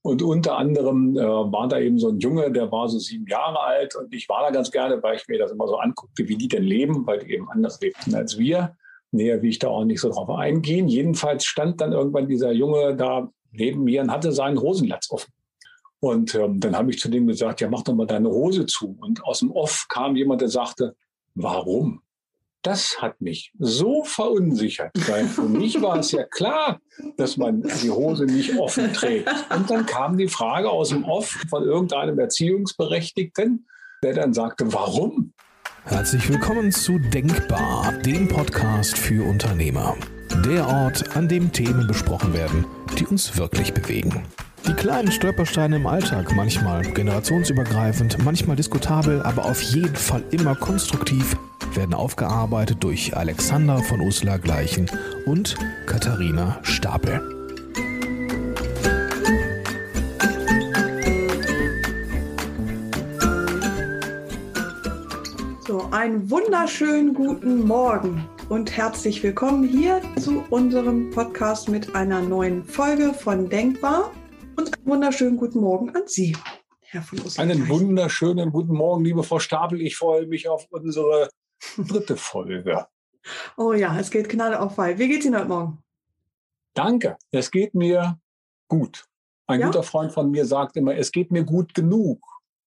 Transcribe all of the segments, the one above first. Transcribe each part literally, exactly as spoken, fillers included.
Und unter anderem äh, war da eben so ein Junge, der war so sieben Jahre alt. Und ich war da ganz gerne, weil ich mir das immer so anguckte, wie die denn leben, weil die eben anders lebten als wir. Näher will ich da auch nicht so drauf eingehen. Jedenfalls stand dann irgendwann dieser Junge da neben mir und hatte seinen Hosenlatz offen. Und ähm, dann habe ich zu dem gesagt, ja, mach doch mal deine Hose zu. Und aus dem Off kam jemand, der sagte, warum? Das hat mich so verunsichert, weil für mich war es ja klar, dass man die Hose nicht offen trägt. Und dann kam die Frage aus dem Off von irgendeinem Erziehungsberechtigten, der dann sagte, warum? Herzlich willkommen zu Denkbar, dem Podcast für Unternehmer. Der Ort, an dem Themen besprochen werden, die uns wirklich bewegen. Die kleinen Stolpersteine im Alltag, manchmal generationsübergreifend, manchmal diskutabel, aber auf jeden Fall immer konstruktiv, werden aufgearbeitet durch Alexander von Uslar-Gleichen und Katharina Stapel. So, einen wunderschönen guten Morgen und herzlich willkommen hier zu unserem Podcast mit einer neuen Folge von Denkbar. Und einen wunderschönen guten Morgen an Sie, Herr von Uslar-Gleichen. Einen wunderschönen guten Morgen, liebe Frau Stapel. Ich freue mich auf unsere dritte Folge. Oh ja, es geht Gnade auf Weih. Wie geht's Ihnen heute Morgen? Danke, es geht mir gut. Ein Ja? guter Freund von mir sagt immer, es geht mir gut genug.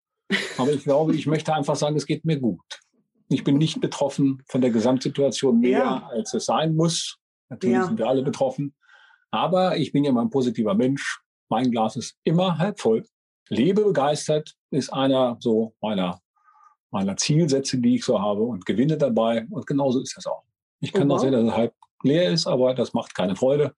Aber ich glaube, ich möchte einfach sagen, es geht mir gut. Ich bin nicht betroffen von der Gesamtsituation mehr, Ja. als es sein muss. Natürlich Ja. sind wir alle betroffen. Aber ich bin ja mal ein positiver Mensch. Mein Glas ist immer halb voll. Lebe begeistert ist einer so meiner, meiner Zielsätze, die ich so habe, und gewinne dabei. Und genauso ist das auch. Ich kann Oh, auch wow. sehen, dass es halb leer ist, aber das macht keine Freude.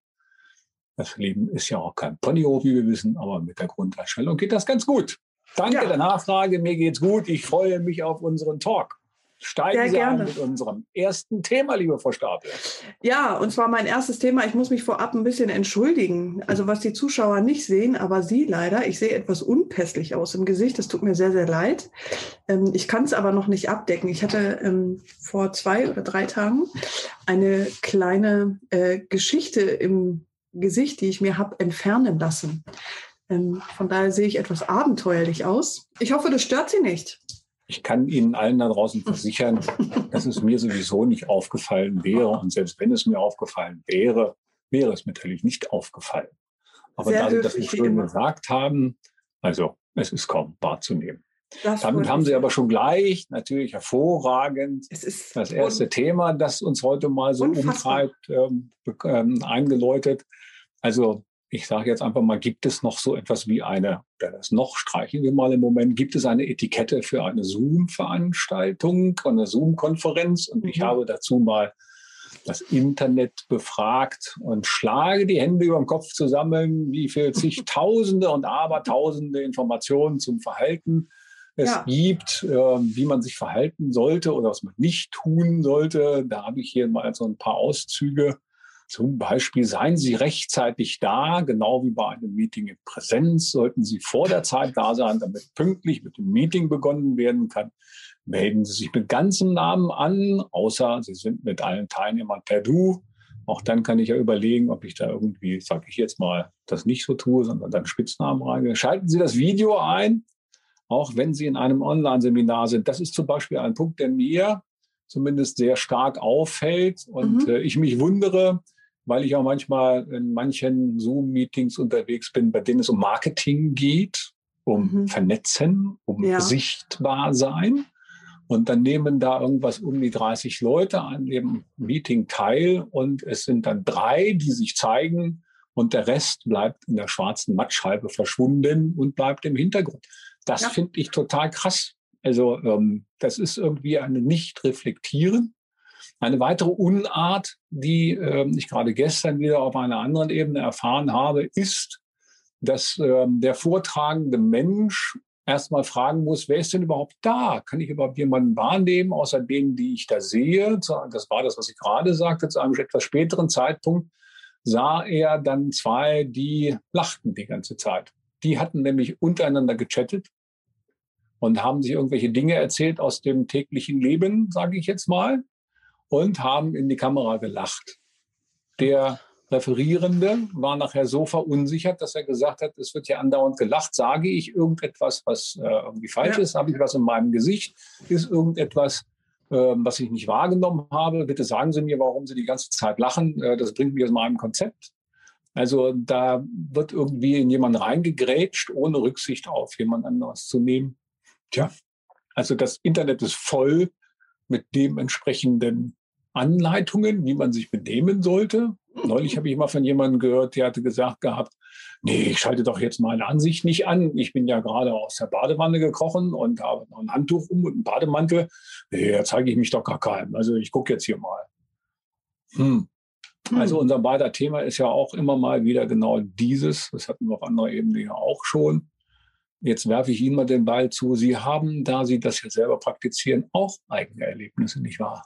Das Leben ist ja auch kein Ponyhof, wie wir wissen, aber mit der Grundeinstellung geht das ganz gut. Danke Ja. der Nachfrage, mir geht's gut. Ich freue mich auf unseren Talk. Steigen Sehr Sie gerne. ein mit unserem ersten Thema, liebe Frau Stapel. Ja, und zwar mein erstes Thema. Ich muss mich vorab ein bisschen entschuldigen. Also was die Zuschauer nicht sehen, aber Sie leider. Ich sehe etwas unpässlich aus im Gesicht. Das tut mir sehr, sehr leid. Ähm, ich kann es aber noch nicht abdecken. Ich hatte ähm, vor zwei oder drei Tagen eine kleine äh, Geschichte im Gesicht, die ich mir habe entfernen lassen. Ähm, von daher sehe ich etwas abenteuerlich aus. Ich hoffe, das stört Sie nicht. Ich kann Ihnen allen da draußen versichern, dass es mir sowieso nicht aufgefallen wäre. Und selbst wenn es mir aufgefallen wäre, wäre es mir natürlich nicht aufgefallen. Aber Sehr da Sie das so höflich, wie schön immer. gesagt haben, also es ist kaum wahrzunehmen. Das Damit freut haben mich Sie sehr. aber schon gleich, natürlich hervorragend, Es ist das erste un- Thema, das uns heute mal so Unfassbar. umtreibt, ähm, be- ähm, eingeläutet. Also ich sage jetzt einfach mal, gibt es noch so etwas wie eine, oder das noch streichen wir mal im Moment, gibt es eine Etikette für eine Zoom-Veranstaltung, eine Zoom-Konferenz? Und ich Mhm. habe dazu mal das Internet befragt und schlage die Hände über dem Kopf zusammen, wie viel zigtausende und abertausende Informationen zum Verhalten es Ja. gibt, äh, wie man sich verhalten sollte oder was man nicht tun sollte. Da habe ich hier mal so ein paar Auszüge. Zum Beispiel, seien Sie rechtzeitig da, genau wie bei einem Meeting in Präsenz, sollten Sie vor der Zeit da sein, damit pünktlich mit dem Meeting begonnen werden kann. Melden Sie sich mit ganzem Namen an, außer Sie sind mit allen Teilnehmern per Du. Auch dann kann ich ja überlegen, ob ich da irgendwie, sage ich jetzt mal, das nicht so tue, sondern dann Spitznamen reingehe. Schalten Sie das Video ein, auch wenn Sie in einem Online-Seminar sind. Das ist zum Beispiel ein Punkt, der mir zumindest sehr stark auffällt und Mhm. äh, ich mich wundere, weil ich auch manchmal in manchen Zoom-Meetings unterwegs bin, bei denen es um Marketing geht, um Mhm. Vernetzen, um Ja. sichtbar sein. Und dann nehmen da irgendwas um die dreißig Leute an dem Meeting teil und es sind dann drei, die sich zeigen und der Rest bleibt in der schwarzen Mattscheibe verschwunden und bleibt im Hintergrund. Das Ja. finde ich total krass. Also ähm, das ist irgendwie ein Nicht-Reflektieren. Eine weitere Unart, die ähm, ich gerade gestern wieder auf einer anderen Ebene erfahren habe, ist, dass ähm, der vortragende Mensch erstmal fragen muss, wer ist denn überhaupt da? Kann ich überhaupt jemanden wahrnehmen, außer denen, die ich da sehe? Das war das, was ich gerade sagte. Zu einem etwas späteren Zeitpunkt sah er dann zwei, die lachten die ganze Zeit. Die hatten nämlich untereinander gechattet und haben sich irgendwelche Dinge erzählt aus dem täglichen Leben, sage ich jetzt mal, und haben in die Kamera gelacht. Der Referierende war nachher so verunsichert, dass er gesagt hat, es wird ja andauernd gelacht. Sage ich irgendetwas, was äh, irgendwie falsch Ja. ist? Habe ich was in meinem Gesicht? Ist irgendetwas, äh, was ich nicht wahrgenommen habe? Bitte sagen Sie mir, warum Sie die ganze Zeit lachen. Äh, das bringt mich aus meinem Konzept. Also da wird irgendwie in jemanden reingegrätscht, ohne Rücksicht auf jemand anderes zu nehmen. Tja, also das Internet ist voll mit dementsprechenden Anleitungen, wie man sich benehmen sollte. Neulich habe ich mal von jemandem gehört, der hatte gesagt gehabt, nee, ich schalte doch jetzt meine Ansicht nicht an. Ich bin ja gerade aus der Badewanne gekrochen und habe noch ein Handtuch um und einen Bademantel. Nee, da zeige ich mich doch gar keinem. Also ich gucke jetzt hier mal. Hm. Also unser beider Thema ist ja auch immer mal wieder genau dieses. Das hatten wir auf anderer Ebene ja auch schon. Jetzt werfe ich Ihnen mal den Ball zu. Sie haben, da Sie das ja selber praktizieren, auch eigene Erlebnisse, nicht wahr?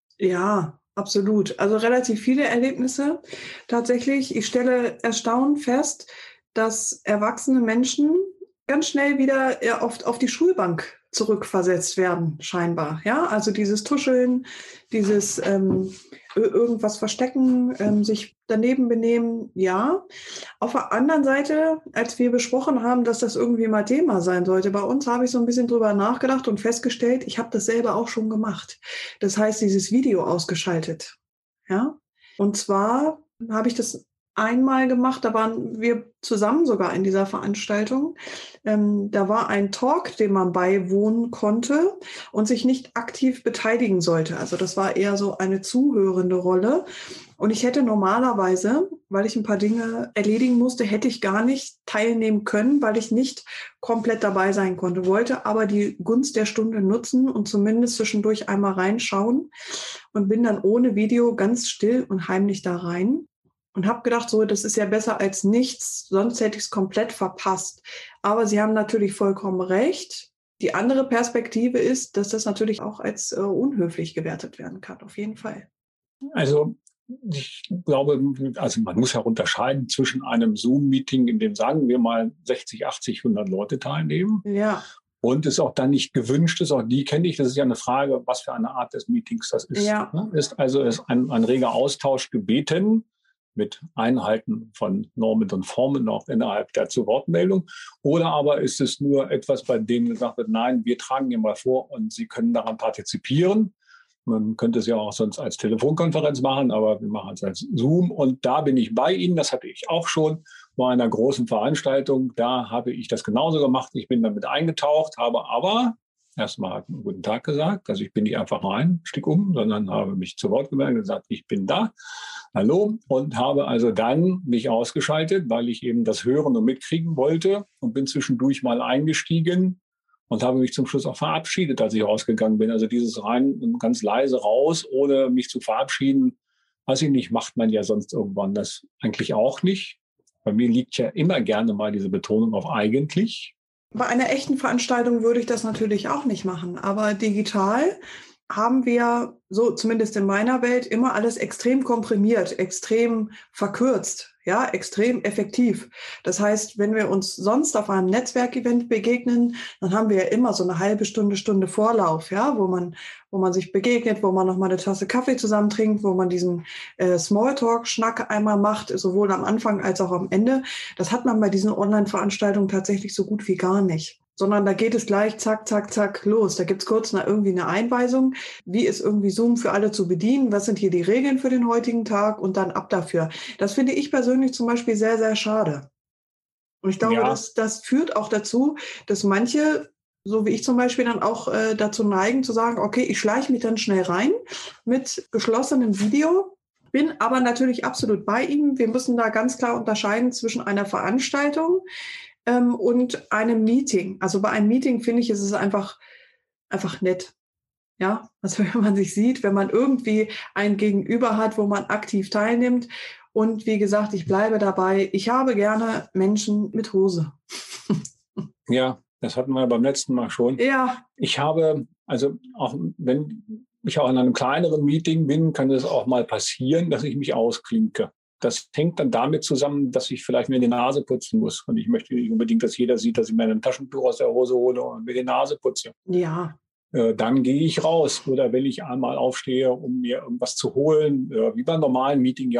Ja, absolut. Also relativ viele Erlebnisse. Tatsächlich, ich stelle erstaunt fest, dass erwachsene Menschen ganz schnell wieder eher oft auf die Schulbank zurückversetzt werden, scheinbar. Ja, also dieses Tuscheln, dieses ähm, irgendwas verstecken, ähm, sich daneben benehmen, ja. Auf der anderen Seite, als wir besprochen haben, dass das irgendwie mal Thema sein sollte, bei uns habe ich so ein bisschen drüber nachgedacht und festgestellt, ich habe das selber auch schon gemacht. Das heißt, dieses Video ausgeschaltet. Ja, und zwar habe ich das einmal gemacht, da waren wir zusammen sogar in dieser Veranstaltung. Ähm, da war ein Talk, dem man beiwohnen konnte und sich nicht aktiv beteiligen sollte. Also das war eher so eine zuhörende Rolle. Und ich hätte normalerweise, weil ich ein paar Dinge erledigen musste, hätte ich gar nicht teilnehmen können, weil ich nicht komplett dabei sein konnte, wollte aber die Gunst der Stunde nutzen und zumindest zwischendurch einmal reinschauen und bin dann ohne Video ganz still und heimlich da rein. Und habe gedacht, so, das ist ja besser als nichts, sonst hätte ich es komplett verpasst. Aber Sie haben natürlich vollkommen recht. Die andere Perspektive ist, dass das natürlich auch als äh, unhöflich gewertet werden kann, auf jeden Fall. Also ich glaube, also man muss ja unterscheiden zwischen einem Zoom-Meeting, in dem, sagen wir mal, sechzig, achtzig, hundert Leute teilnehmen. Ja. Und es auch dann nicht gewünscht ist, auch die kenne ich. Das ist ja eine Frage, was für eine Art des Meetings das ist. Ja. Ist also ist ein, ein reger Austausch gebeten, mit Einhalten von Normen und Formen auch innerhalb der Zu-Wort-Meldung? Oder aber ist es nur etwas, bei dem gesagt wird, nein, wir tragen hier mal vor und Sie können daran partizipieren? Man könnte es ja auch sonst als Telefonkonferenz machen, aber wir machen es als Zoom. Und da bin ich bei Ihnen, das hatte ich auch schon bei einer großen Veranstaltung. Da habe ich das genauso gemacht. Ich bin damit eingetaucht, habe aber erstmal einen guten Tag gesagt. Also ich bin nicht einfach rein, stieg um, sondern habe mich zu Wort gemeldet und gesagt, ich bin da. Hallo. Und habe also dann mich ausgeschaltet, weil ich eben das hören und mitkriegen wollte und bin zwischendurch mal eingestiegen und habe mich zum Schluss auch verabschiedet, als ich rausgegangen bin. Also dieses rein ganz leise raus, ohne mich zu verabschieden, weiß ich nicht, macht man ja sonst irgendwann das eigentlich auch nicht. Bei mir liegt ja immer gerne mal diese Betonung auf eigentlich. Bei einer echten Veranstaltung würde ich das natürlich auch nicht machen, aber digital haben wir, so zumindest in meiner Welt, immer alles extrem komprimiert, extrem verkürzt, ja, extrem effektiv. Das heißt, wenn wir uns sonst auf einem Netzwerkevent begegnen, dann haben wir ja immer so eine halbe Stunde, Stunde Vorlauf, ja, wo man, wo man sich begegnet, wo man noch mal eine Tasse Kaffee zusammen trinkt, wo man diesen äh, Smalltalk-Schnack einmal macht, sowohl am Anfang als auch am Ende. Das hat man bei diesen Online-Veranstaltungen tatsächlich so gut wie gar nicht. Sondern da geht es gleich zack, zack, zack los. Da gibt's kurz eine, irgendwie eine Einweisung, wie ist irgendwie Zoom für alle zu bedienen, was sind hier die Regeln für den heutigen Tag und dann ab dafür. Das finde ich persönlich zum Beispiel sehr, sehr schade. Und ich glaube, ja. das, das führt auch dazu, dass manche, so wie ich zum Beispiel, dann auch äh, dazu neigen zu sagen, okay, ich schleiche mich dann schnell rein mit geschlossenem Video, bin aber natürlich absolut bei ihm. Wir müssen da ganz klar unterscheiden zwischen einer Veranstaltung ähm, und einem Meeting. Also bei einem Meeting, finde ich, ist es einfach, einfach nett. Ja, also wenn man sich sieht, wenn man irgendwie ein Gegenüber hat, wo man aktiv teilnimmt. Und wie gesagt, ich bleibe dabei. Ich habe gerne Menschen mit Hose. Ja, das hatten wir beim letzten Mal schon. Ja. Ich habe, also auch wenn ich auch in einem kleineren Meeting bin, kann es auch mal passieren, dass ich mich ausklinke. Das hängt dann damit zusammen, dass ich vielleicht mir die Nase putzen muss. Und ich möchte nicht unbedingt, dass jeder sieht, dass ich mir ein Taschentuch aus der Hose hole und mir die Nase putze. Ja. Äh, dann gehe ich raus. Oder wenn ich einmal aufstehe, um mir irgendwas zu holen, äh, wie beim normalen Meeting ja auch.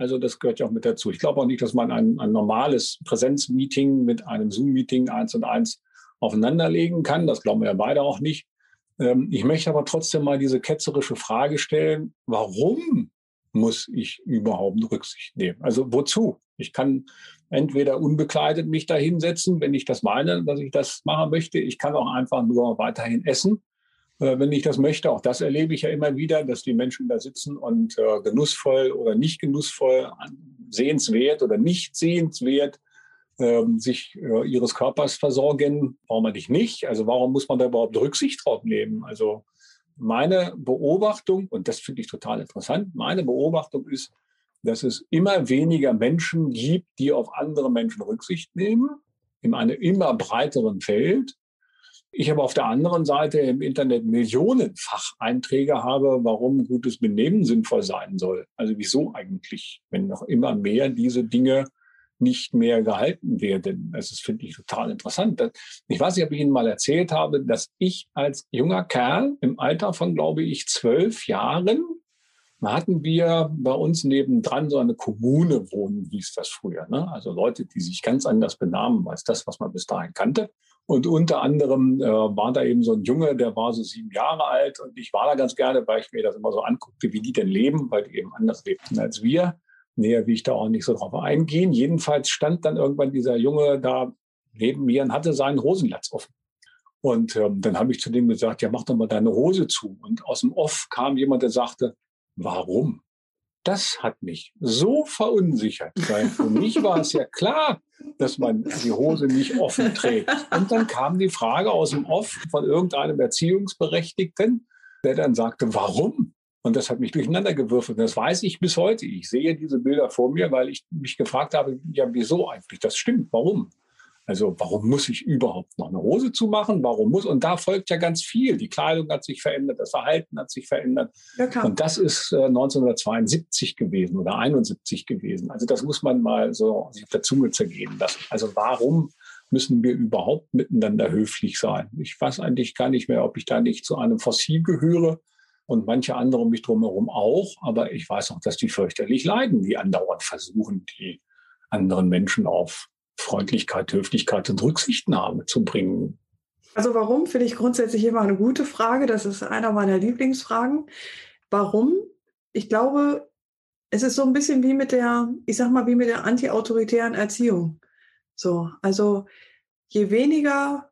Also das gehört ja auch mit dazu. Ich glaube auch nicht, dass man ein, ein normales Präsenzmeeting mit einem Zoom-Meeting eins und eins aufeinanderlegen kann. Das glauben wir ja beide auch nicht. Ähm, ich möchte aber trotzdem mal diese ketzerische Frage stellen, warum muss ich überhaupt Rücksicht nehmen? Also wozu? Ich kann entweder unbekleidet mich da hinsetzen, wenn ich das meine, dass ich das machen möchte. Ich kann auch einfach nur weiterhin essen, äh, wenn ich das möchte. Auch das erlebe ich ja immer wieder, dass die Menschen da sitzen und äh, genussvoll oder nicht genussvoll, sehenswert oder nicht sehenswert äh, sich äh, ihres Körpers versorgen. Warum eigentlich nicht? Also warum muss man da überhaupt Rücksicht drauf nehmen? Also meine Beobachtung, und das finde ich total interessant, meine Beobachtung ist, dass es immer weniger Menschen gibt, die auf andere Menschen Rücksicht nehmen, in einem immer breiteren Feld. Ich aber auf der anderen Seite im Internet millionenfach Einträge habe, warum gutes Benehmen sinnvoll sein soll. Also wieso eigentlich, wenn noch immer mehr diese Dinge nicht mehr gehalten werden. Das ist, finde ich, total interessant. Ich weiß nicht, ob ich Ihnen mal erzählt habe, dass ich als junger Kerl im Alter von, glaube ich, zwölf Jahren, da hatten wir bei uns nebendran so eine Kommune wohnen, hieß das früher. Ne? Also Leute, die sich ganz anders benahmen als das, was man bis dahin kannte. Und unter anderem äh, war da eben so ein Junge, der war so sieben Jahre alt. Und ich war da ganz gerne, weil ich mir das immer so anguckte, wie die denn leben, weil die eben anders lebten als wir. Näher will ich da auch nicht so drauf eingehen. Jedenfalls stand dann irgendwann dieser Junge da neben mir und hatte seinen Hosenlatz offen. Und ähm, dann habe ich zu dem gesagt, ja, mach doch mal deine Hose zu. Und aus dem Off kam jemand, der sagte, warum? Das hat mich so verunsichert, weil für mich war es ja klar, dass man die Hose nicht offen trägt. Und dann kam die Frage aus dem Off von irgendeinem Erziehungsberechtigten, der dann sagte, warum? Und das hat mich durcheinander gewürfelt. Das weiß ich bis heute. Ich sehe diese Bilder vor mir, weil ich mich gefragt habe, ja, wieso eigentlich? Das stimmt. Warum? Also warum muss ich überhaupt noch eine Hose zumachen? Warum muss? Und da folgt ja ganz viel. Die Kleidung hat sich verändert, das Verhalten hat sich verändert. Ja, und das ist äh, neunzehnhundertzweiundsiebzig gewesen oder einundsiebzig gewesen. Also das muss man mal so auf der Zunge zergehen lassen. Also warum müssen wir überhaupt miteinander höflich sein? Ich weiß eigentlich gar nicht mehr, ob ich da nicht zu einem Fossil gehöre. Und manche andere um mich drumherum auch. Aber ich weiß auch, dass die fürchterlich leiden, die andauernd versuchen, die anderen Menschen auf Freundlichkeit, Höflichkeit und Rücksichtnahme zu bringen. Also warum, finde ich grundsätzlich immer eine gute Frage. Das ist einer meiner Lieblingsfragen. Warum? Ich glaube, es ist so ein bisschen wie mit der, ich sag mal, wie mit der anti-autoritären Erziehung. So, also je weniger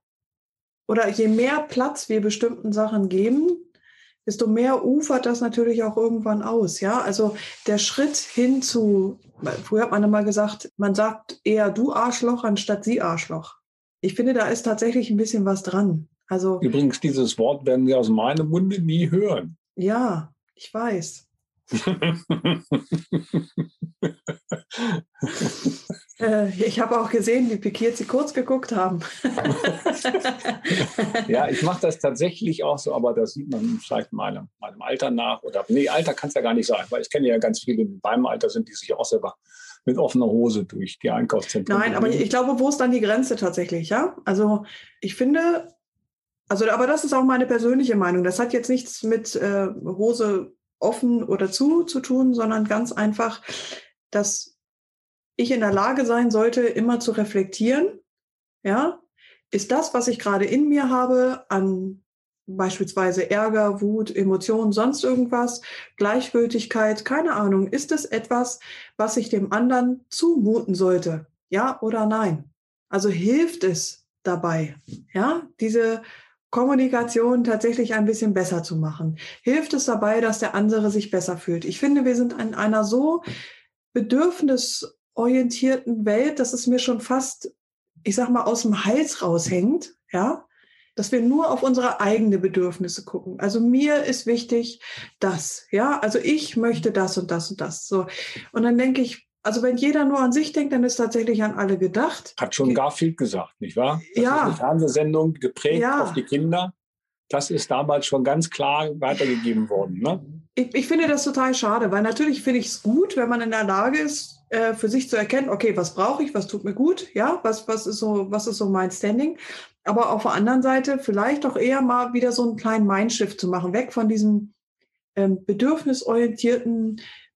oder je mehr Platz wir bestimmten Sachen geben, desto mehr ufert das natürlich auch irgendwann aus. Ja, also der Schritt hin zu, früher hat man immer gesagt, man sagt eher du Arschloch anstatt sie Arschloch. Ich finde, da ist tatsächlich ein bisschen was dran. Also übrigens, dieses Wort werden wir aus meinem Munde nie hören. Ja, ich weiß. äh, ich habe auch gesehen, wie pikiert Sie kurz geguckt haben. Ja, ich mache das tatsächlich auch so, aber das sieht man vielleicht meinem, meinem Alter nach. Oder nee, Alter kann es ja gar nicht sein, weil ich kenne ja ganz viele, die in meinem Alter sind, die sich auch selber mit offener Hose durch die Einkaufszentren. Nein, aber ich glaube, wo ist dann die Grenze tatsächlich? Ja, also ich finde, also aber das ist auch meine persönliche Meinung. Das hat jetzt nichts mit äh, Hose offen oder zu zu tun, sondern ganz einfach, dass ich in der Lage sein sollte, immer zu reflektieren, ja, ist das, was ich gerade in mir habe, an beispielsweise Ärger, Wut, Emotionen, sonst irgendwas, Gleichgültigkeit, keine Ahnung, ist es etwas, was ich dem anderen zumuten sollte, ja oder nein? Also hilft es dabei, ja, diese Kommunikation tatsächlich ein bisschen besser zu machen? Hilft es dabei, dass der andere sich besser fühlt? Ich finde, wir sind in einer so bedürfnisorientierten Welt, dass es mir schon fast, ich sag mal, aus dem Hals raushängt, ja, dass wir nur auf unsere eigenen Bedürfnisse gucken. Also mir ist wichtig das, ja, also ich möchte das und das und das, so. Und dann denke ich, also wenn jeder nur an sich denkt, dann ist tatsächlich an alle gedacht. Hat schon Garfield gesagt, nicht wahr? Das ja. ist eine Fernsehsendung geprägt ja. auf die Kinder. Das ist damals schon ganz klar weitergegeben worden. Ne? Ich, ich finde das total schade, weil natürlich finde ich es gut, wenn man in der Lage ist, äh, für sich zu erkennen, okay, was brauche ich, was tut mir gut, ja, was, was ist so, was ist so mein Standing. Aber auf der anderen Seite vielleicht auch eher mal wieder so einen kleinen Mindshift zu machen, weg von diesem ähm, bedürfnisorientierten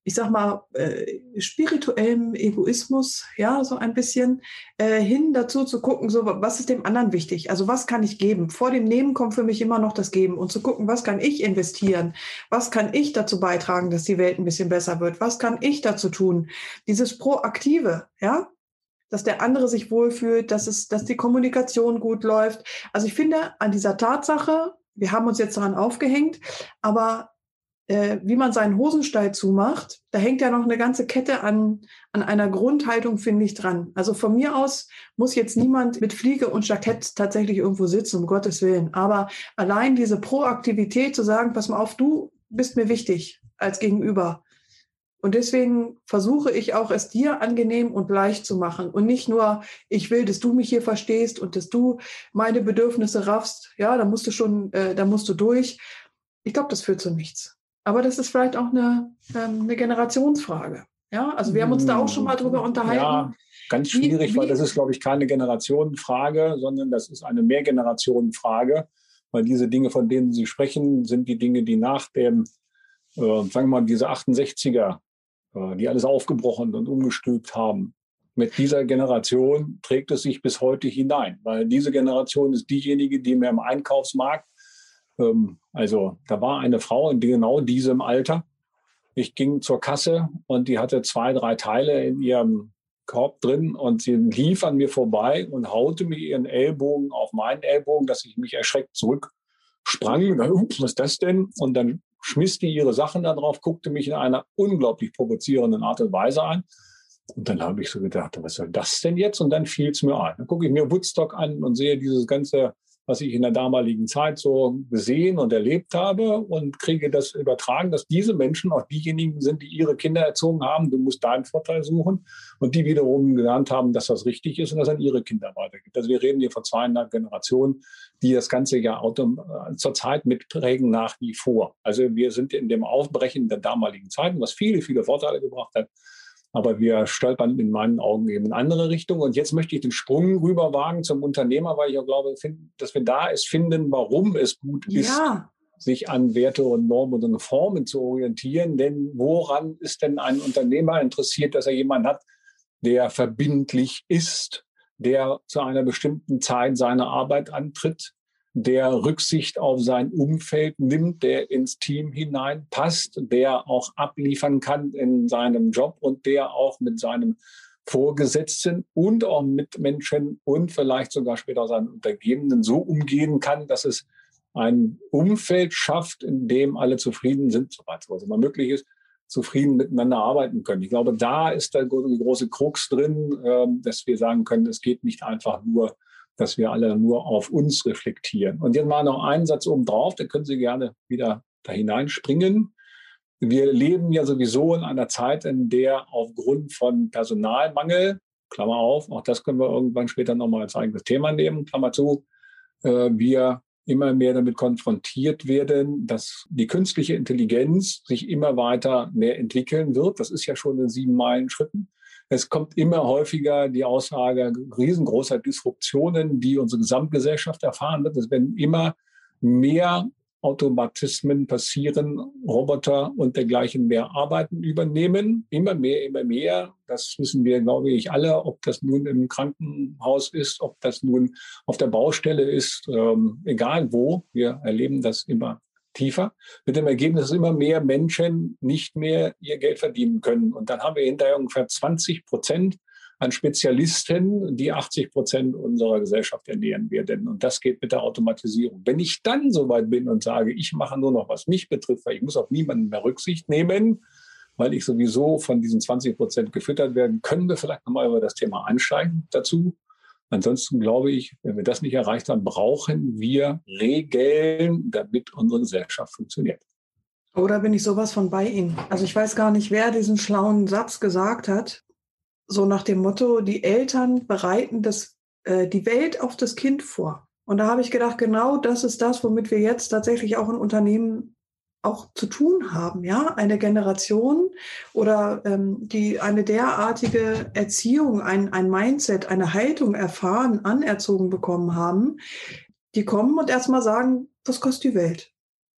ich sag mal, äh, spirituellem Egoismus, ja, so ein bisschen, äh, hin dazu zu gucken, so, was ist dem anderen wichtig? Also was kann ich geben? Vor dem Nehmen kommt für mich immer noch das Geben und zu gucken, was kann ich investieren? Was kann ich dazu beitragen, dass die Welt ein bisschen besser wird? Was kann ich dazu tun? Dieses Proaktive, ja, dass der andere sich wohlfühlt, dass es, dass die Kommunikation gut läuft. Also ich finde an dieser Tatsache, wir haben uns jetzt daran aufgehängt, aber äh, wie man seinen Hosenstall zumacht, da hängt ja noch eine ganze Kette an, an einer Grundhaltung, finde ich, dran. Also von mir aus muss jetzt niemand mit Fliege und Jackett tatsächlich irgendwo sitzen, um Gottes Willen. Aber allein diese Proaktivität zu sagen, pass mal auf, du bist mir wichtig als Gegenüber. Und deswegen versuche ich auch, es dir angenehm und leicht zu machen. Und nicht nur, ich will, dass du mich hier verstehst und dass du meine Bedürfnisse raffst. Ja, da musst du schon, äh, da musst du durch. Ich glaube, das führt zu nichts. Aber das ist vielleicht auch eine, ähm, eine Generationsfrage. Ja, also wir haben uns da auch schon mal drüber unterhalten. Ja, ganz schwierig, wie, wie, weil das ist, glaube ich, keine Generationenfrage, sondern das ist eine Mehrgenerationenfrage. Weil diese Dinge, von denen Sie sprechen, sind die Dinge, die nach dem, äh, sagen wir mal, diese achtundsechziger, äh, die alles aufgebrochen und umgestülpt haben. Mit dieser Generation trägt es sich bis heute hinein, weil diese Generation ist diejenige, die mir im Einkaufsmarkt, ähm, also da war eine Frau in genau diesem Alter. Ich ging zur Kasse und die hatte zwei, drei Teile in ihrem Korb drin und sie lief an mir vorbei und haute mir ihren Ellbogen auf meinen Ellbogen, dass ich mich erschreckt zurücksprang. Und dann, ups, was ist das denn? Und dann schmiss die ihre Sachen da drauf, guckte mich in einer unglaublich provozierenden Art und Weise an. Und dann habe ich so gedacht, was soll das denn jetzt? Und dann fiel es mir ein. Dann gucke ich mir Woodstock an und sehe dieses ganze, was ich in der damaligen Zeit so gesehen und erlebt habe und kriege das übertragen, dass diese Menschen auch diejenigen sind, die ihre Kinder erzogen haben. Du musst deinen Vorteil suchen. Und die wiederum gelernt haben, dass das richtig ist und das an ihre Kinder weitergibt. Also wir reden hier von zweieinhalb Generationen, die das Ganze ja zurzeit mitprägen nach wie vor. Also wir sind in dem Aufbrechen der damaligen Zeiten, was viele, viele Vorteile gebracht hat. Aber wir stolpern in meinen Augen eben in andere Richtungen. Und jetzt möchte ich den Sprung rüber wagen zum Unternehmer, weil ich auch glaube, dass wir da es finden, warum es gut ist, ja. sich an Werte und Normen und Formen zu orientieren. Denn woran ist denn ein Unternehmer interessiert, dass er jemanden hat, der verbindlich ist, der zu einer bestimmten Zeit seine Arbeit antritt, der Rücksicht auf sein Umfeld nimmt, der ins Team hineinpasst, der auch abliefern kann in seinem Job und der auch mit seinem Vorgesetzten und auch mit Menschen und vielleicht sogar später seinen Untergebenen so umgehen kann, dass es ein Umfeld schafft, in dem alle zufrieden sind, soweit es immer möglich ist, zufrieden miteinander arbeiten können. Ich glaube, da ist der große Krux drin, dass wir sagen können, es geht nicht einfach nur, dass wir alle nur auf uns reflektieren. Und jetzt mal noch einen Satz oben drauf, da können Sie gerne wieder da hineinspringen. Wir leben ja sowieso in einer Zeit, in der aufgrund von Personalmangel, Klammer auf, auch das können wir irgendwann später nochmal als eigenes Thema nehmen, Klammer zu, äh, wir immer mehr damit konfrontiert werden, dass die künstliche Intelligenz sich immer weiter mehr entwickeln wird. Das ist ja schon in sieben Meilen Schritten. Es kommt immer häufiger die Aussage riesengroßer Disruptionen, die unsere Gesamtgesellschaft erfahren wird. Es werden immer mehr Automatismen passieren, Roboter und dergleichen mehr Arbeiten übernehmen. Immer mehr, immer mehr. Das wissen wir, glaube ich, alle, ob das nun im Krankenhaus ist, ob das nun auf der Baustelle ist, ähm, egal wo. Wir erleben das immer tiefer, mit dem Ergebnis, dass immer mehr Menschen nicht mehr ihr Geld verdienen können. Und dann haben wir hinterher ungefähr zwanzig Prozent an Spezialisten, die achtzig Prozent unserer Gesellschaft ernähren werden. Und das geht mit der Automatisierung. Wenn ich dann soweit bin und sage, ich mache nur noch, was mich betrifft, weil ich muss auf niemanden mehr Rücksicht nehmen, weil ich sowieso von diesen zwanzig Prozent gefüttert werden, können wir vielleicht nochmal über das Thema einsteigen dazu. Ansonsten glaube ich, wenn wir das nicht erreicht haben, brauchen wir Regeln, damit unsere Gesellschaft funktioniert. Oder bin ich sowas von bei Ihnen? Also ich weiß gar nicht, wer diesen schlauen Satz gesagt hat. So nach dem Motto, die Eltern bereiten das, äh, die Welt auf das Kind vor. Und da habe ich gedacht, genau das ist das, womit wir jetzt tatsächlich auch in Unternehmen auch zu tun haben, ja, eine Generation oder ähm, die eine derartige Erziehung, ein, ein Mindset, eine Haltung erfahren, anerzogen bekommen haben, die kommen und erstmal sagen, was kostet die Welt?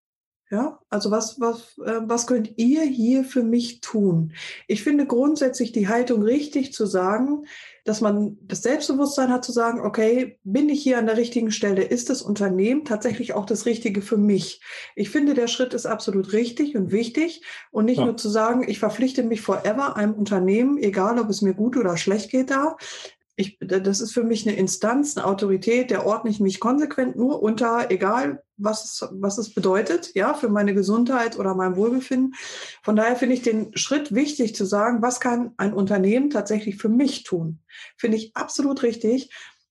Ja, also was, was, äh, was könnt ihr hier für mich tun? Ich finde grundsätzlich die Haltung richtig zu sagen, dass man das Selbstbewusstsein hat zu sagen, okay, bin ich hier an der richtigen Stelle? Ist das Unternehmen tatsächlich auch das Richtige für mich? Ich finde, der Schritt ist absolut richtig und wichtig und nicht Ja. nur zu sagen, ich verpflichte mich forever einem Unternehmen, egal ob es mir gut oder schlecht geht da. Ich, das ist für mich eine Instanz, eine Autorität, der ordne ich mich konsequent nur unter, egal was es, was es bedeutet, ja, für meine Gesundheit oder mein Wohlbefinden. Von daher finde ich den Schritt wichtig zu sagen, was kann ein Unternehmen tatsächlich für mich tun? Finde ich absolut richtig.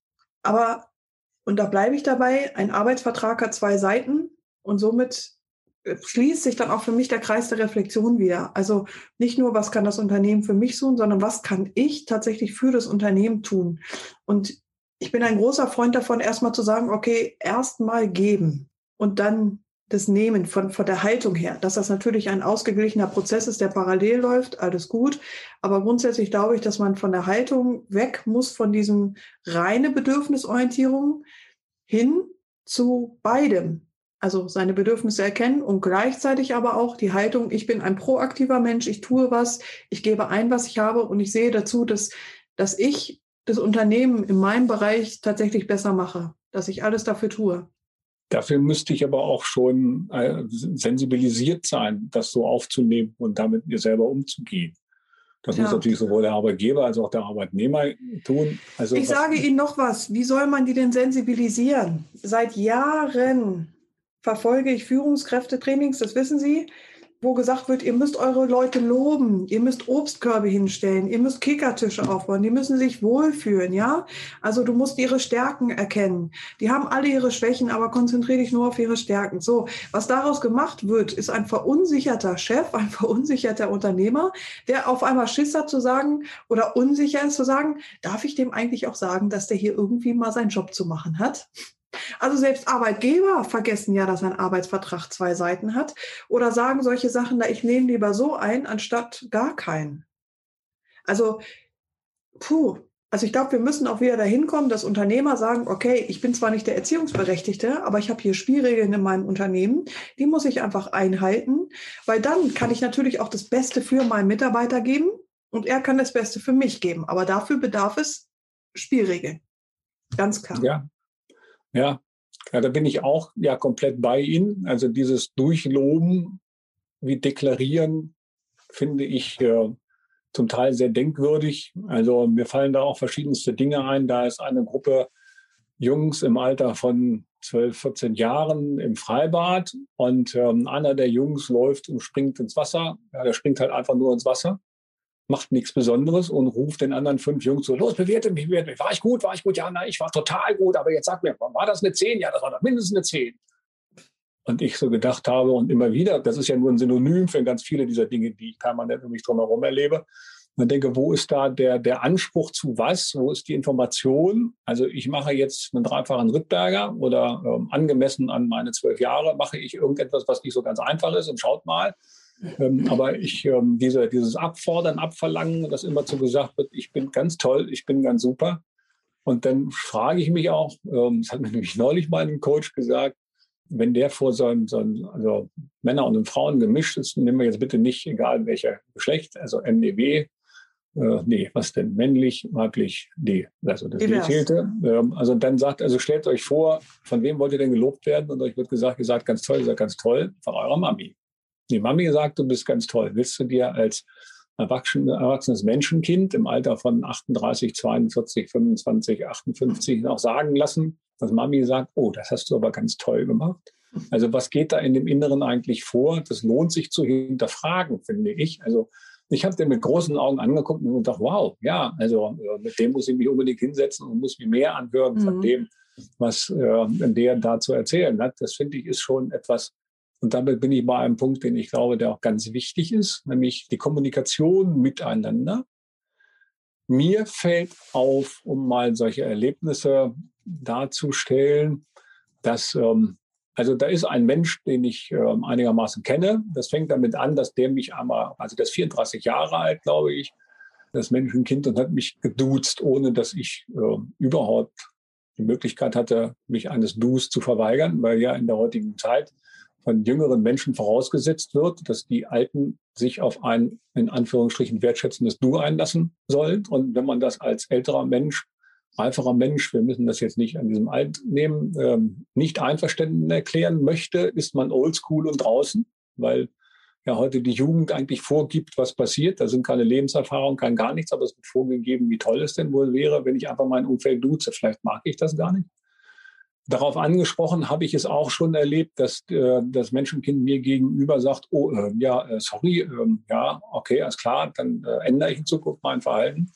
Aber, und da bleibe ich dabei, ein Arbeitsvertrag hat zwei Seiten und somit schließt sich dann auch für mich der Kreis der Reflexion wieder. Also nicht nur, was kann das Unternehmen für mich tun, sondern was kann ich tatsächlich für das Unternehmen tun? Und ich bin ein großer Freund davon, erstmal zu sagen, okay, erstmal geben und dann das Nehmen von, von der Haltung her. Dass das natürlich ein ausgeglichener Prozess ist, der parallel läuft, alles gut. Aber grundsätzlich glaube ich, dass man von der Haltung weg muss, von diesem reine Bedürfnisorientierung hin zu beidem. Also seine Bedürfnisse erkennen und gleichzeitig aber auch die Haltung, ich bin ein proaktiver Mensch, ich tue was, ich gebe ein, was ich habe und ich sehe dazu, dass, dass ich das Unternehmen in meinem Bereich tatsächlich besser mache, dass ich alles dafür tue. Dafür müsste ich aber auch schon äh, sensibilisiert sein, das so aufzunehmen und damit mir selber umzugehen. Das Ja. muss natürlich sowohl der Arbeitgeber als auch der Arbeitnehmer tun. Also ich was, sage Ihnen noch was, wie soll man die denn sensibilisieren? Seit Jahren verfolge ich Führungskräftetrainings, das wissen Sie, wo gesagt wird, ihr müsst eure Leute loben, ihr müsst Obstkörbe hinstellen, ihr müsst Kickertische aufbauen, die müssen sich wohlfühlen, ja? Also du musst ihre Stärken erkennen. Die haben alle ihre Schwächen, aber konzentriere dich nur auf ihre Stärken. So, was daraus gemacht wird, ist ein verunsicherter Chef, ein verunsicherter Unternehmer, der auf einmal Schiss hat zu sagen oder unsicher ist zu sagen, darf ich dem eigentlich auch sagen, dass der hier irgendwie mal seinen Job zu machen hat? Also selbst Arbeitgeber vergessen ja, dass ein Arbeitsvertrag zwei Seiten hat oder sagen solche Sachen, da ich nehme lieber so ein, anstatt gar keinen. Also, puh, also ich glaube, wir müssen auch wieder dahin kommen, dass Unternehmer sagen, okay, ich bin zwar nicht der Erziehungsberechtigte, aber ich habe hier Spielregeln in meinem Unternehmen, die muss ich einfach einhalten, weil dann kann ich natürlich auch das Beste für meinen Mitarbeiter geben und er kann das Beste für mich geben. Aber dafür bedarf es Spielregeln. Ganz klar. ja, ja, ja, da bin ich auch ja komplett bei Ihnen. Also dieses Durchloben wie Deklarieren finde ich äh, zum Teil sehr denkwürdig. Also mir fallen da auch verschiedenste Dinge ein. Da ist eine Gruppe Jungs im Alter von zwölf, vierzehn Jahren im Freibad und ähm, einer der Jungs läuft und springt ins Wasser. Ja, der springt halt einfach nur ins Wasser, macht nichts Besonderes und ruft den anderen fünf Jungs so, los, bewerte mich, bewerte mich. War ich gut, war ich gut? Ja, nein, ich war total gut, aber jetzt sag mir, war das eine zehn? Ja, das war doch mindestens eine zehn. Und ich so gedacht habe und immer wieder, das ist ja nur ein Synonym für ganz viele dieser Dinge, die ich permanent um mich drumherum erlebe. Und denke, wo ist da der, der Anspruch zu was? Wo ist die Information? Also ich mache jetzt einen dreifachen Rittberger oder ähm, angemessen an meine zwölf Jahre mache ich irgendetwas, was nicht so ganz einfach ist und schaut mal. Ähm, aber ich, ähm, diese, dieses Abfordern, Abverlangen, das immer so gesagt wird, ich bin ganz toll, ich bin ganz super. Und dann frage ich mich auch, ähm, das hat mir nämlich neulich mal ein Coach gesagt, wenn der vor so einem, so einem also Männer und Frauen gemischt ist, nehmen wir jetzt bitte nicht, egal welcher Geschlecht, also M D W, äh, nee, was denn, männlich, weiblich, D, also das D zählte. Ähm, also dann sagt, also stellt euch vor, von wem wollt ihr denn gelobt werden? Und euch wird gesagt, ihr seid ganz toll, ihr seid ganz toll, von eurer Mami. Die Mami sagt, du bist ganz toll. Willst du dir als erwachsenes Menschenkind im Alter von achtunddreißig, zweiundvierzig, fünfundzwanzig, achtundfünfzig noch sagen lassen, dass Mami sagt, oh, das hast du aber ganz toll gemacht. Also was geht da in dem Inneren eigentlich vor? Das lohnt sich zu hinterfragen, finde ich. Also ich habe den mit großen Augen angeguckt und gedacht, wow, ja, also mit dem muss ich mich unbedingt hinsetzen und muss mir mehr anhören von mhm. dem, was äh, der da zu erzählen hat. Das finde ich ist schon etwas. Und damit bin ich bei einem Punkt, den ich glaube, der auch ganz wichtig ist, nämlich die Kommunikation miteinander. Mir fällt auf, um mal solche Erlebnisse darzustellen, dass, ähm, also da ist ein Mensch, den ich ähm, einigermaßen kenne. Das fängt damit an, dass der mich einmal, also der ist vierunddreißig Jahre alt, glaube ich, das Menschenkind, und hat mich geduzt, ohne dass ich äh, überhaupt die Möglichkeit hatte, mich eines Dus zu verweigern, weil ja in der heutigen Zeit von jüngeren Menschen vorausgesetzt wird, dass die Alten sich auf ein, in Anführungsstrichen, wertschätzendes Du einlassen sollen. Und wenn man das als älterer Mensch, einfacher Mensch, wir müssen das jetzt nicht an diesem Alt nehmen, ähm, nicht einverstanden erklären möchte, ist man oldschool und draußen, weil ja heute die Jugend eigentlich vorgibt, was passiert. Da sind keine Lebenserfahrungen, kein gar nichts, aber es wird vorgegeben, wie toll es denn wohl wäre, wenn ich einfach mein Umfeld duze. Vielleicht mag ich das gar nicht. Darauf angesprochen habe ich es auch schon erlebt, dass äh, das Menschenkind mir gegenüber sagt, oh, äh, ja, äh, sorry, äh, ja, okay, alles klar, dann äh, ändere ich in Zukunft mein Verhalten.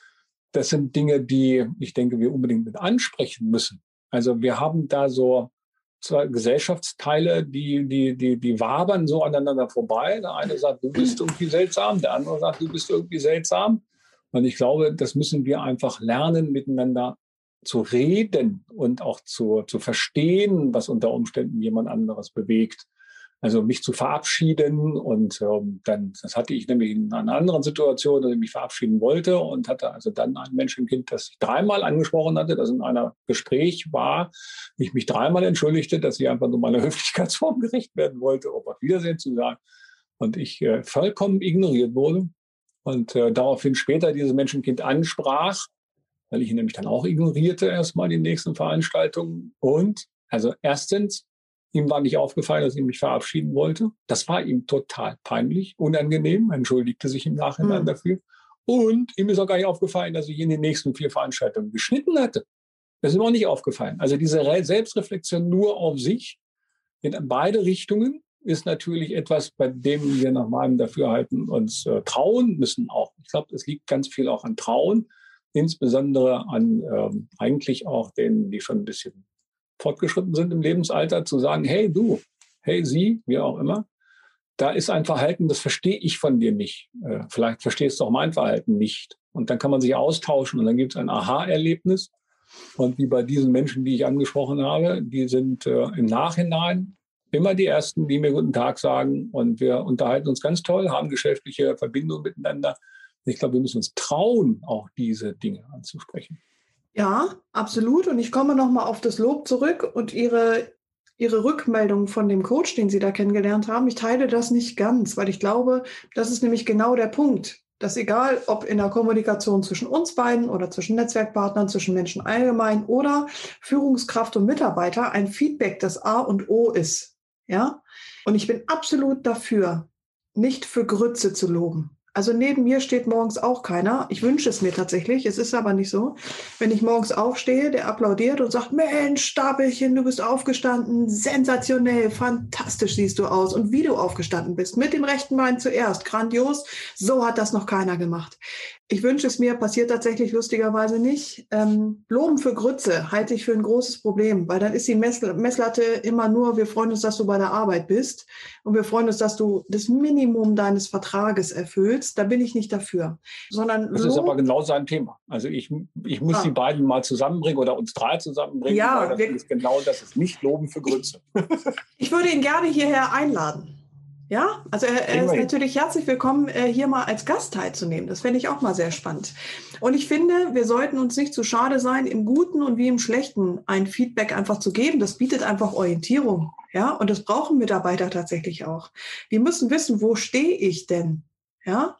Das sind Dinge, die ich denke, wir unbedingt mit ansprechen müssen. Also wir haben da so zwei Gesellschaftsteile, die, die, die, die wabern so aneinander vorbei. Der eine sagt, du bist irgendwie seltsam, der andere sagt, du bist irgendwie seltsam. Und ich glaube, das müssen wir einfach lernen, miteinander zu reden und auch zu, zu verstehen, was unter Umständen jemand anderes bewegt. Also mich zu verabschieden und ähm, dann, das hatte ich nämlich in einer anderen Situation, dass ich mich verabschieden wollte und hatte also dann ein Menschenkind, das ich dreimal angesprochen hatte, das in einer Gespräch war, ich mich dreimal entschuldigte, dass sie einfach nur meiner Höflichkeitsform gerecht werden wollte, um auf Wiedersehen zu sagen. Und ich äh, vollkommen ignoriert wurde und äh, daraufhin später dieses Menschenkind ansprach, weil ich ihn nämlich dann auch ignorierte erstmal die nächsten Veranstaltungen. Und also erstens, ihm war nicht aufgefallen, dass ich mich verabschieden wollte. Das war ihm total peinlich, unangenehm, entschuldigte sich im Nachhinein mhm. dafür. Und ihm ist auch gar nicht aufgefallen, dass ich in den nächsten vier Veranstaltungen geschnitten hatte. Das ist ihm auch nicht aufgefallen. Also diese Selbstreflexion nur auf sich in beide Richtungen ist natürlich etwas, bei dem wir nach meinem Dafürhalten uns äh, trauen müssen auch. Ich glaube, es liegt ganz viel auch an Trauen. Insbesondere an ähm, eigentlich auch denen, die schon ein bisschen fortgeschritten sind im Lebensalter, zu sagen, hey du, hey sie, wie auch immer, da ist ein Verhalten, das verstehe ich von dir nicht. Äh, vielleicht verstehst du auch mein Verhalten nicht. Und dann kann man sich austauschen und dann gibt es ein Aha-Erlebnis. Und wie bei diesen Menschen, die ich angesprochen habe, die sind äh, im Nachhinein immer die Ersten, die mir guten Tag sagen. Und wir unterhalten uns ganz toll, haben geschäftliche Verbindungen miteinander. Ich glaube, wir müssen uns trauen, auch diese Dinge anzusprechen. Ja, absolut. Und ich komme nochmal auf das Lob zurück und Ihre, Ihre Rückmeldung von dem Coach, den Sie da kennengelernt haben. Ich teile das nicht ganz, weil ich glaube, das ist nämlich genau der Punkt, dass egal, ob in der Kommunikation zwischen uns beiden oder zwischen Netzwerkpartnern, zwischen Menschen allgemein oder Führungskraft und Mitarbeiter, ein Feedback das A und O ist. Ja? Und ich bin absolut dafür, nicht für Grütze zu loben. Also neben mir steht morgens auch keiner. Ich wünsche es mir tatsächlich, es ist aber nicht so. Wenn ich morgens aufstehe, der applaudiert und sagt, Mensch, Stapelchen, du bist aufgestanden, sensationell, fantastisch siehst du aus. Und wie du aufgestanden bist, mit dem rechten Bein zuerst, grandios, so hat das noch keiner gemacht. Ich wünsche es mir, passiert tatsächlich lustigerweise nicht. Ähm, Loben für Grütze halte ich für ein großes Problem, weil dann ist die Mess- Messlatte immer nur, wir freuen uns, dass du bei der Arbeit bist und wir freuen uns, dass du das Minimum deines Vertrages erfüllst. Da bin ich nicht dafür. Sondern das Lob, ist aber genau sein Thema. Also ich, ich muss ah. die beiden mal zusammenbringen oder uns drei zusammenbringen, ja, weil das wir, ist genau das, ist nicht Loben für Grütze. Ich würde ihn gerne hierher einladen. Ja, also er, er ist natürlich herzlich willkommen, hier mal als Gast teilzunehmen. Das fände ich auch mal sehr spannend. Und ich finde, wir sollten uns nicht zu schade sein, im Guten und wie im Schlechten ein Feedback einfach zu geben. Das bietet einfach Orientierung. Ja, und das brauchen Mitarbeiter tatsächlich auch. Die müssen wissen, wo stehe ich denn? Ja.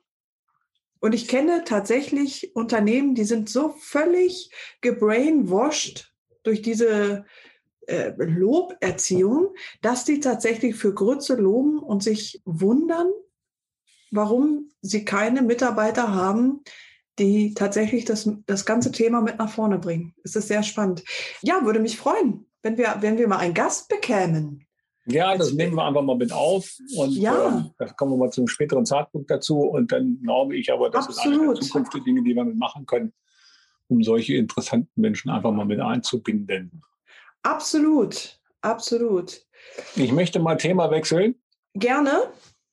Und ich kenne tatsächlich Unternehmen, die sind so völlig gebrainwashed durch diese Äh, Loberziehung, dass die tatsächlich für Grütze loben und sich wundern, warum sie keine Mitarbeiter haben, die tatsächlich das, das ganze Thema mit nach vorne bringen. Es ist sehr spannend. Ja, würde mich freuen, wenn wir, wenn wir mal einen Gast bekämen. Ja, das nehmen wir einfach mal mit auf und ja. äh, da kommen wir mal zu einem späteren Zeitpunkt dazu. Und dann glaube ich aber, das Absolut. ist eine der zukünftigen Dinge, die wir mit machen können, um solche interessanten Menschen einfach mal mit einzubinden. Absolut, absolut. Ich möchte mal Thema wechseln. Gerne.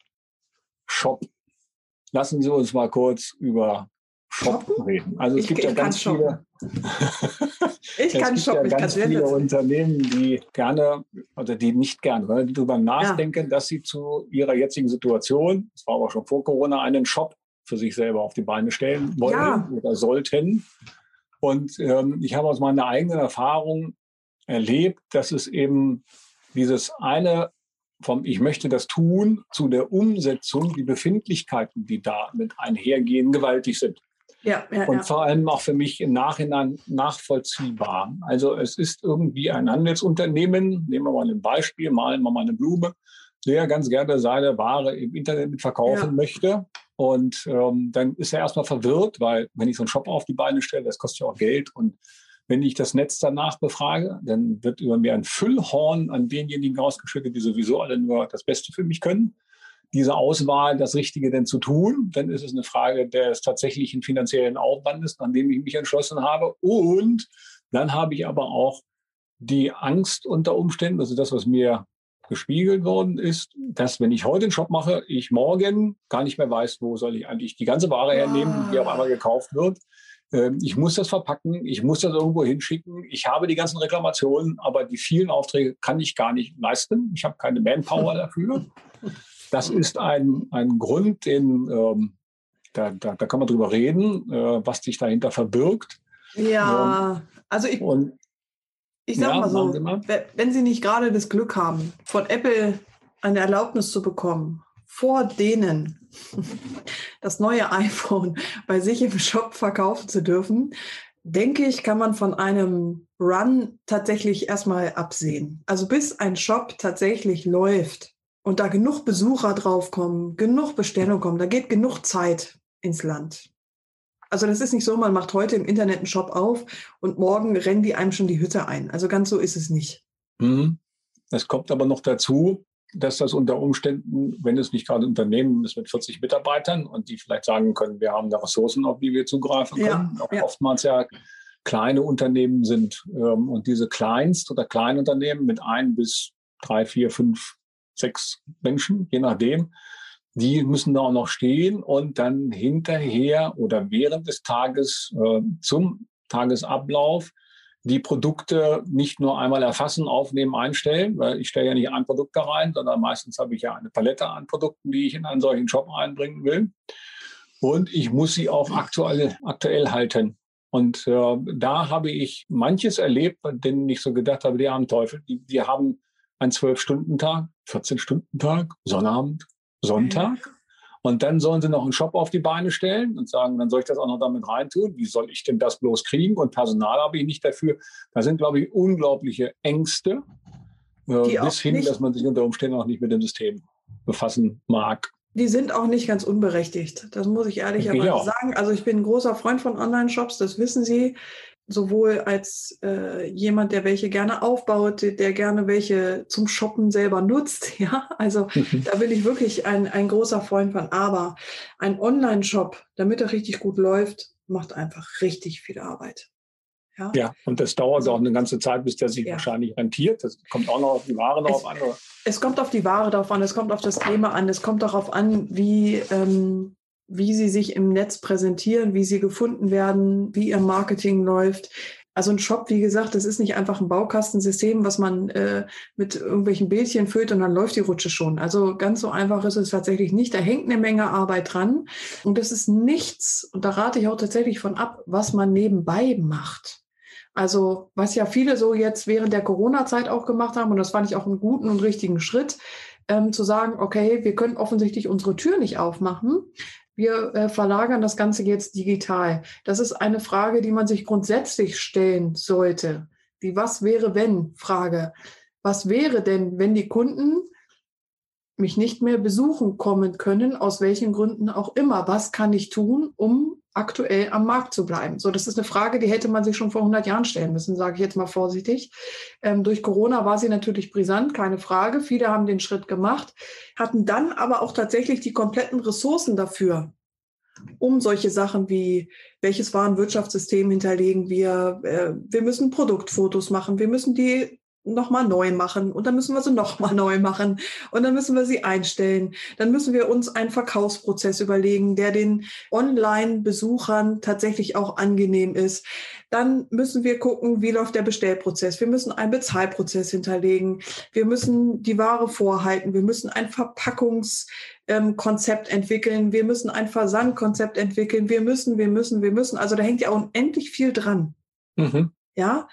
Shop. Lassen Sie uns mal kurz über Shoppen, Shoppen? reden. Also es ich, gibt ich ja ganz viele. ich kann es gibt shoppen. ja ganz ich kann viele Unternehmen, die gerne oder die nicht gerne, sondern die darüber nachdenken, ja. dass sie zu ihrer jetzigen Situation, das war aber schon vor Corona, einen Shop für sich selber auf die Beine stellen wollen ja. oder sollten. Und ähm, ich habe aus meiner eigenen Erfahrung erlebt, dass es eben dieses eine vom Ich möchte das tun zu der Umsetzung, die Befindlichkeiten, die damit einhergehen, gewaltig sind. Ja, ja, und ja. vor allem auch für mich im Nachhinein nachvollziehbar. Also es ist irgendwie ein Handelsunternehmen, nehmen wir mal ein Beispiel, malen wir mal eine Blume, der ganz gerne seine Ware im Internet verkaufen ja. möchte. Und ähm, dann ist er erstmal verwirrt, weil wenn ich so einen Shop auf die Beine stelle, das kostet ja auch Geld. Und wenn ich das Netz danach befrage, dann wird über mir ein Füllhorn an denjenigen ausgeschüttet, die sowieso alle nur das Beste für mich können. Diese Auswahl, das Richtige denn zu tun, dann ist es eine Frage des tatsächlichen finanziellen Aufwandes, an dem ich mich entschlossen habe. Und dann habe ich aber auch die Angst unter Umständen, also das, was mir gespiegelt worden ist, dass, wenn ich heute einen Shop mache, ich morgen gar nicht mehr weiß, wo soll ich eigentlich die ganze Ware hernehmen, die auf einmal gekauft wird. Ich muss das verpacken, ich muss das irgendwo hinschicken. Ich habe die ganzen Reklamationen, aber die vielen Aufträge kann ich gar nicht leisten. Ich habe keine Manpower dafür. Das ist ein, ein Grund, den, ähm, da, da, da kann man drüber reden, äh, was sich dahinter verbirgt. Ja, ähm, also ich, und, ich sag ja, mal so, mal. wenn Sie nicht gerade das Glück haben, von Apple eine Erlaubnis zu bekommen, vor denen das neue iPhone bei sich im Shop verkaufen zu dürfen, denke ich, kann man von einem Run tatsächlich erstmal absehen. Also bis ein Shop tatsächlich läuft und da genug Besucher draufkommen, genug Bestellungen kommen, da geht genug Zeit ins Land. Also das ist nicht so, man macht heute im Internet einen Shop auf und morgen rennen die einem schon die Hütte ein. Also ganz so ist es nicht. Es kommt aber noch dazu, dass das unter Umständen, wenn es nicht gerade ein Unternehmen ist mit vierzig Mitarbeitern und die vielleicht sagen können, wir haben da Ressourcen, auf die wir zugreifen können, ja, auch ja. oftmals ja kleine Unternehmen sind. Und diese Kleinst- oder Kleinunternehmen mit ein bis drei, vier, fünf, sechs Menschen, je nachdem, die müssen da auch noch stehen und dann hinterher oder während des Tages äh, zum Tagesablauf die Produkte nicht nur einmal erfassen, aufnehmen, einstellen, weil ich stelle ja nicht ein Produkt da rein, sondern meistens habe ich ja eine Palette an Produkten, die ich in einen solchen Shop einbringen will. Und ich muss sie auch aktuell, aktuell halten. Und äh, da habe ich manches erlebt, bei denen ich so gedacht habe, die armen Teufel, die, die haben einen zwölf-Stunden-Tag, vierzehn-Stunden-Tag, Sonnabend, Sonntag. Und dann sollen sie noch einen Shop auf die Beine stellen und sagen, dann soll ich das auch noch damit reintun. Wie soll ich denn das bloß kriegen? Und Personal habe ich nicht dafür. Da sind, glaube ich, unglaubliche Ängste, äh, bis hin, dass man sich unter Umständen auch nicht mit dem System befassen mag. Die sind auch nicht ganz unberechtigt. Das muss ich ehrlicherweise sagen. Also ich bin ein großer Freund von Online-Shops, das wissen Sie. Sowohl als äh, jemand, der welche gerne aufbaut, der gerne welche zum Shoppen selber nutzt. Ja, also da bin ich wirklich ein, ein großer Freund von. Aber ein Online-Shop, damit er richtig gut läuft, macht einfach richtig viel Arbeit. Ja, ja, und das dauert also auch eine ganze Zeit, bis der sich ja. wahrscheinlich rentiert. Das kommt auch noch auf die Ware drauf an. Oder? Es kommt auf die Ware drauf an, es kommt auf das Thema an, es kommt darauf an, wie... Ähm, wie sie sich im Netz präsentieren, wie sie gefunden werden, wie ihr Marketing läuft. Also ein Shop, wie gesagt, das ist nicht einfach ein Baukastensystem, was man äh, mit irgendwelchen Bildchen füllt und dann läuft die Rutsche schon. Also ganz so einfach ist es tatsächlich nicht. Da hängt eine Menge Arbeit dran. Und das ist nichts, und da rate ich auch tatsächlich von ab, was man nebenbei macht. Also was ja viele so jetzt während der Corona-Zeit auch gemacht haben, und das fand ich auch einen guten und richtigen Schritt, ähm, zu sagen, okay, wir können offensichtlich unsere Tür nicht aufmachen. Wir äh, verlagern das Ganze jetzt digital. Das ist eine Frage, die man sich grundsätzlich stellen sollte. Die Was wäre wenn Frage. Was wäre denn, wenn die Kunden mich nicht mehr besuchen kommen können, aus welchen Gründen auch immer? Was kann ich tun, um aktuell am Markt zu bleiben? So, das ist eine Frage, die hätte man sich schon vor hundert Jahren stellen müssen, sage ich jetzt mal vorsichtig. Ähm, durch Corona war sie natürlich brisant, keine Frage. Viele haben den Schritt gemacht, hatten dann aber auch tatsächlich die kompletten Ressourcen dafür, um solche Sachen wie, welches Warenwirtschaftssystem hinterlegen wir, äh, wir müssen Produktfotos machen, wir müssen die nochmal neu machen und dann müssen wir sie nochmal neu machen und dann müssen wir sie einstellen. Dann müssen wir uns einen Verkaufsprozess überlegen, der den Online-Besuchern tatsächlich auch angenehm ist. Dann müssen wir gucken, wie läuft der Bestellprozess. Wir müssen einen Bezahlprozess hinterlegen. Wir müssen die Ware vorhalten. Wir müssen ein Verpackungskonzept entwickeln. Wir müssen ein Versandkonzept entwickeln. Wir müssen, wir müssen, wir müssen. Also da hängt ja unendlich viel dran. Mhm. Ja.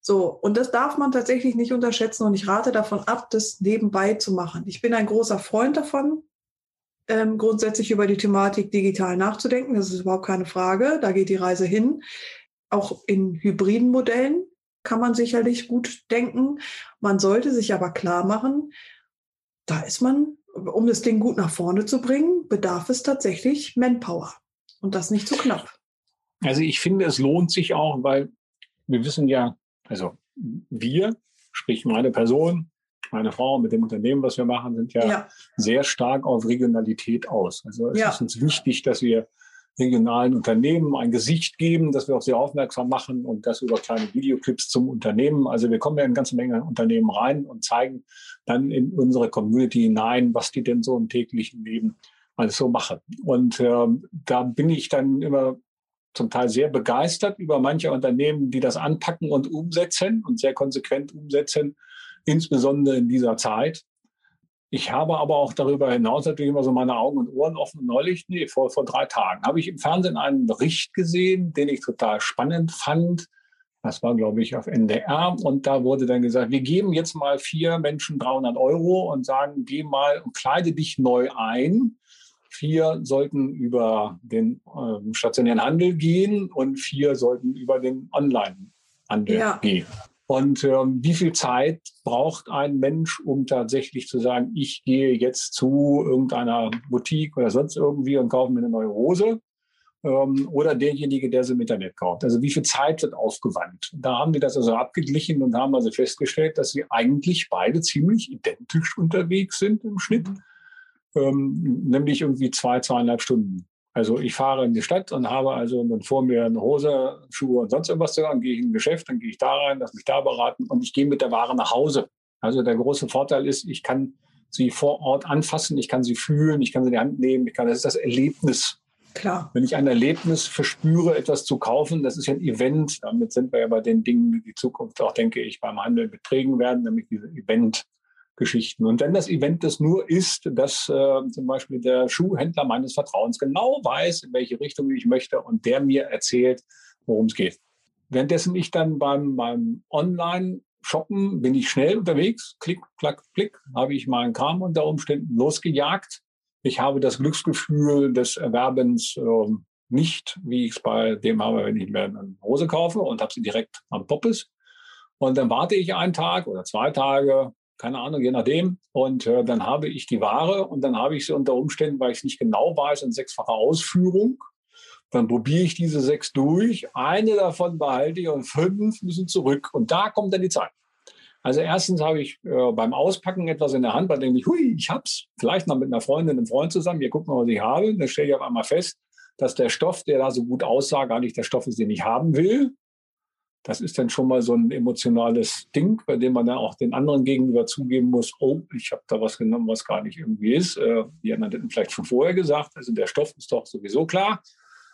So, und das darf man tatsächlich nicht unterschätzen und ich rate davon ab, das nebenbei zu machen. Ich bin ein großer Freund davon, ähm, grundsätzlich über die Thematik digital nachzudenken. Das ist überhaupt keine Frage. Da geht die Reise hin. Auch in hybriden Modellen kann man sicherlich gut denken. Man sollte sich aber klar machen, da ist man, um das Ding gut nach vorne zu bringen, bedarf es tatsächlich Manpower. Und das nicht zu knapp. Also ich finde, es lohnt sich auch, weil wir wissen ja, also wir, sprich meine Person, meine Frau mit dem Unternehmen, was wir machen, sind ja, ja. sehr stark auf Regionalität aus. Also es ja. ist uns wichtig, dass wir regionalen Unternehmen ein Gesicht geben, dass wir auch sehr aufmerksam machen und das über kleine Videoclips zum Unternehmen. Also wir kommen ja in eine ganze Menge Unternehmen rein und zeigen dann in unsere Community hinein, was die denn so im täglichen Leben alles so machen. Und äh, da bin ich dann immer zum Teil sehr begeistert über manche Unternehmen, die das anpacken und umsetzen und sehr konsequent umsetzen, insbesondere in dieser Zeit. Ich habe aber auch darüber hinaus natürlich immer so meine Augen und Ohren offen. Neulich, nee, vor, vor drei Tagen, habe ich im Fernsehen einen Bericht gesehen, den ich total spannend fand. Das war, glaube ich, auf N D R. Und da wurde dann gesagt, wir geben jetzt mal vier Menschen dreihundert Euro und sagen, geh mal und kleide dich neu ein. Vier sollten über den äh, stationären Handel gehen und vier sollten über den Online-Handel ja. gehen. Und ähm, wie viel Zeit braucht ein Mensch, um tatsächlich zu sagen, ich gehe jetzt zu irgendeiner Boutique oder sonst irgendwie und kaufe mir eine neue Hose? Ähm, oder derjenige, der sie im Internet kauft. Also wie viel Zeit wird aufgewandt? Da haben wir das also abgeglichen und haben also festgestellt, dass sie eigentlich beide ziemlich identisch unterwegs sind im Schnitt. Ähm, nämlich irgendwie zwei, zweieinhalb Stunden. Also ich fahre in die Stadt und habe also dann vor mir eine Hose, Schuhe und sonst irgendwas, dann gehe ich in ein Geschäft, dann gehe ich da rein, lasse mich da beraten und ich gehe mit der Ware nach Hause. Also der große Vorteil ist, ich kann sie vor Ort anfassen, ich kann sie fühlen, ich kann sie in die Hand nehmen, ich kann, das ist das Erlebnis. Klar. Wenn ich ein Erlebnis verspüre, etwas zu kaufen, das ist ja ein Event. Damit sind wir ja bei den Dingen, die die Zukunft auch, denke ich, beim Handel beträgen werden, nämlich diese Event Geschichten. Und wenn das Event das nur ist, dass äh, zum Beispiel der Schuhhändler meines Vertrauens genau weiß, in welche Richtung ich möchte und der mir erzählt, worum es geht. Währenddessen ich dann beim, beim Online-Shoppen bin ich schnell unterwegs, klick, klack, klick, habe ich meinen Kram unter Umständen losgejagt. Ich habe das Glücksgefühl des Erwerbens äh, nicht, wie ich es bei dem habe, wenn ich mir eine Hose kaufe und habe sie direkt am Poppes. Und dann warte ich einen Tag oder zwei Tage, keine Ahnung, je nachdem. Und äh, dann habe ich die Ware und dann habe ich sie unter Umständen, weil ich es nicht genau weiß, in sechsfacher Ausführung. Dann probiere ich diese sechs durch. Eine davon behalte ich und fünf müssen zurück. Und da kommt dann die Zeit. Also erstens habe ich äh, beim Auspacken etwas in der Hand, bei dem ich, hui, ich hab's. Vielleicht noch mit einer Freundin, einem Freund zusammen. Hier, guck mal, was ich habe. Dann stelle ich auf einmal fest, dass der Stoff, der da so gut aussah, gar nicht der Stoff ist, den ich haben will. Das ist dann schon mal so ein emotionales Ding, bei dem man dann auch den anderen gegenüber zugeben muss, oh, ich habe da was genommen, was gar nicht irgendwie ist. Äh, die anderen hätten vielleicht schon vorher gesagt, also der Stoff ist doch sowieso klar.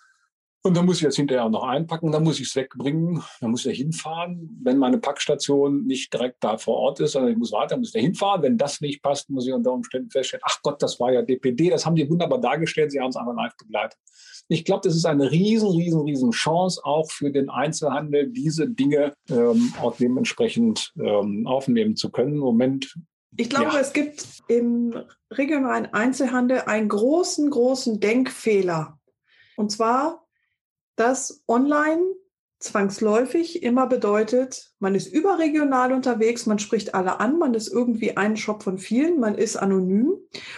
Und dann muss ich jetzt hinterher auch noch einpacken, dann muss ich es wegbringen, dann muss ich da hinfahren. Wenn meine Packstation nicht direkt da vor Ort ist, sondern ich muss weiter, muss ich da hinfahren. Wenn das nicht passt, muss ich unter Umständen feststellen, ach Gott, das war ja D P D, das haben die wunderbar dargestellt, sie haben es einfach live begleitet. Ich glaube, das ist eine riesen, riesen, riesen Chance auch für den Einzelhandel, diese Dinge ähm, auch dementsprechend ähm, aufnehmen zu können. Im Moment. Ich glaube, ja. Es gibt im regionalen Einzelhandel einen großen, großen Denkfehler. Und zwar, dass online zwangsläufig immer bedeutet, man ist überregional unterwegs, man spricht alle an, man ist irgendwie ein Shop von vielen, man ist anonym.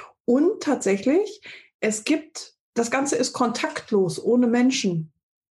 Und tatsächlich, es gibt Das Ganze ist kontaktlos, ohne Menschen.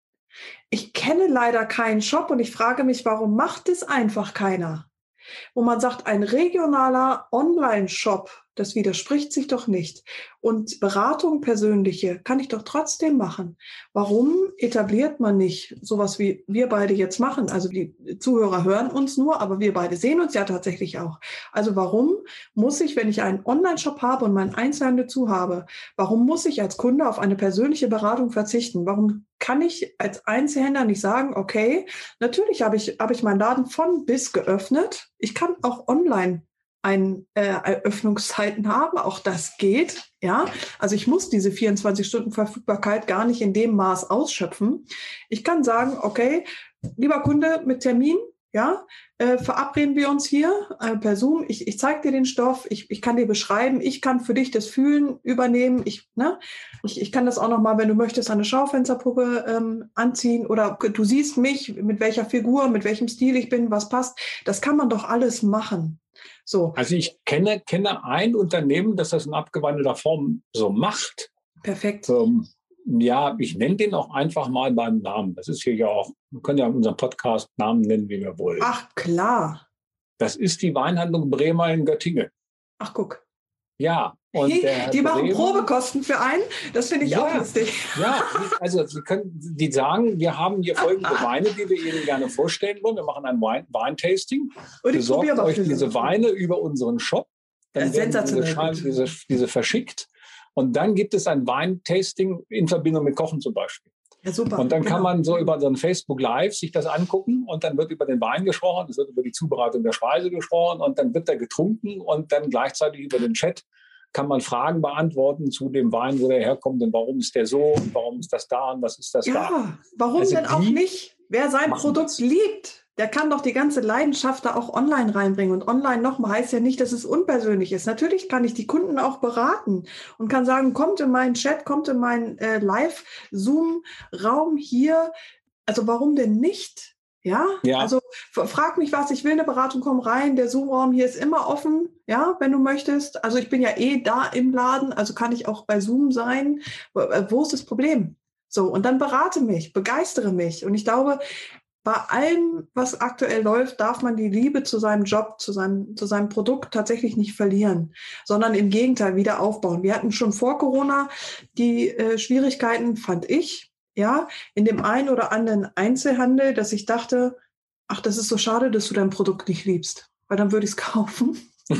Ich kenne leider keinen Shop und ich frage mich, warum macht es einfach keiner? Wo man sagt, ein regionaler Online-Shop, das widerspricht sich doch nicht. Und Beratung persönliche kann ich doch trotzdem machen. Warum etabliert man nicht sowas, wie wir beide jetzt machen? Also die Zuhörer hören uns nur, aber wir beide sehen uns ja tatsächlich auch. Also warum muss ich, wenn ich einen Online-Shop habe und meinen Einzelhandel zu habe, warum muss ich als Kunde auf eine persönliche Beratung verzichten? Warum kann ich als Einzelhändler nicht sagen, okay, natürlich habe ich, habe ich meinen Laden von bis geöffnet. Ich kann auch online ein, äh, Eröffnungszeiten haben, auch das geht, ja. Also ich muss diese vierundzwanzig Stunden Verfügbarkeit gar nicht in dem Maß ausschöpfen. Ich kann sagen, okay, lieber Kunde mit Termin, ja, äh, verabreden wir uns hier äh, per Zoom. Ich, ich zeige dir den Stoff, ich, ich kann dir beschreiben, ich kann für dich das Fühlen übernehmen. Ich, ne, ich, ich kann das auch nochmal, wenn du möchtest, eine Schaufensterpuppe ähm, anziehen oder du siehst mich, mit welcher Figur, mit welchem Stil ich bin, was passt. Das kann man doch alles machen. So. Also ich kenne, kenne ein Unternehmen, das das in abgewandelter Form so macht. Perfekt. Ähm, ja, ich nenne den auch einfach mal beim Namen. Das ist hier ja auch, wir können ja in unserem Podcast Namen nennen, wie wir wollen. Ach, klar. Das ist die Weinhandlung Bremer in Göttingen. Ach, guck. Ja. Und Hey, der die machen Bremer, Probekosten für einen. Das finde ich ja, auch lustig. Ja, also Sie können, die sagen, wir haben hier folgende Weine, die wir Ihnen gerne vorstellen wollen. Wir machen ein Wein, Weintasting. Und ich Besorgt probiere euch diese Weine über unseren Shop. Dann Ja, werden diese, sensationell Schal- gut. diese, diese verschickt. Und dann gibt es ein Weintasting in Verbindung mit Kochen zum Beispiel. Ja, super. Und dann kann Genau. man so über so ein Facebook Live sich das angucken und dann wird über den Wein gesprochen, es wird über die Zubereitung der Speise gesprochen und dann wird er getrunken und dann gleichzeitig über den Chat kann man Fragen beantworten zu dem Wein, wo der herkommt und warum ist der so und warum ist das da und was ist das da. Ja, warum Also denn auch die nicht? Wer sein machen Produkt das. liebt, der kann doch die ganze Leidenschaft da auch online reinbringen. Und online nochmal heißt ja nicht, dass es unpersönlich ist. Natürlich kann ich die Kunden auch beraten und kann sagen, kommt in meinen Chat, kommt in meinen äh, Live-Zoom-Raum hier. Also warum denn nicht? Ja, Ja. also f- frag mich was, ich will eine Beratung, komm rein, der Zoom-Raum hier ist immer offen, ja, wenn du möchtest. Also ich bin ja eh da im Laden, also kann ich auch bei Zoom sein. Wo, äh, wo ist das Problem? So, und dann berate mich, begeistere mich. Und ich glaube, bei allem, was aktuell läuft, darf man die Liebe zu seinem Job, zu seinem, zu seinem Produkt tatsächlich nicht verlieren, sondern im Gegenteil wieder aufbauen. Wir hatten schon vor Corona die äh, Schwierigkeiten, fand ich, ja, in dem einen oder anderen Einzelhandel, dass ich dachte, ach, das ist so schade, dass du dein Produkt nicht liebst, weil dann würde ich es kaufen.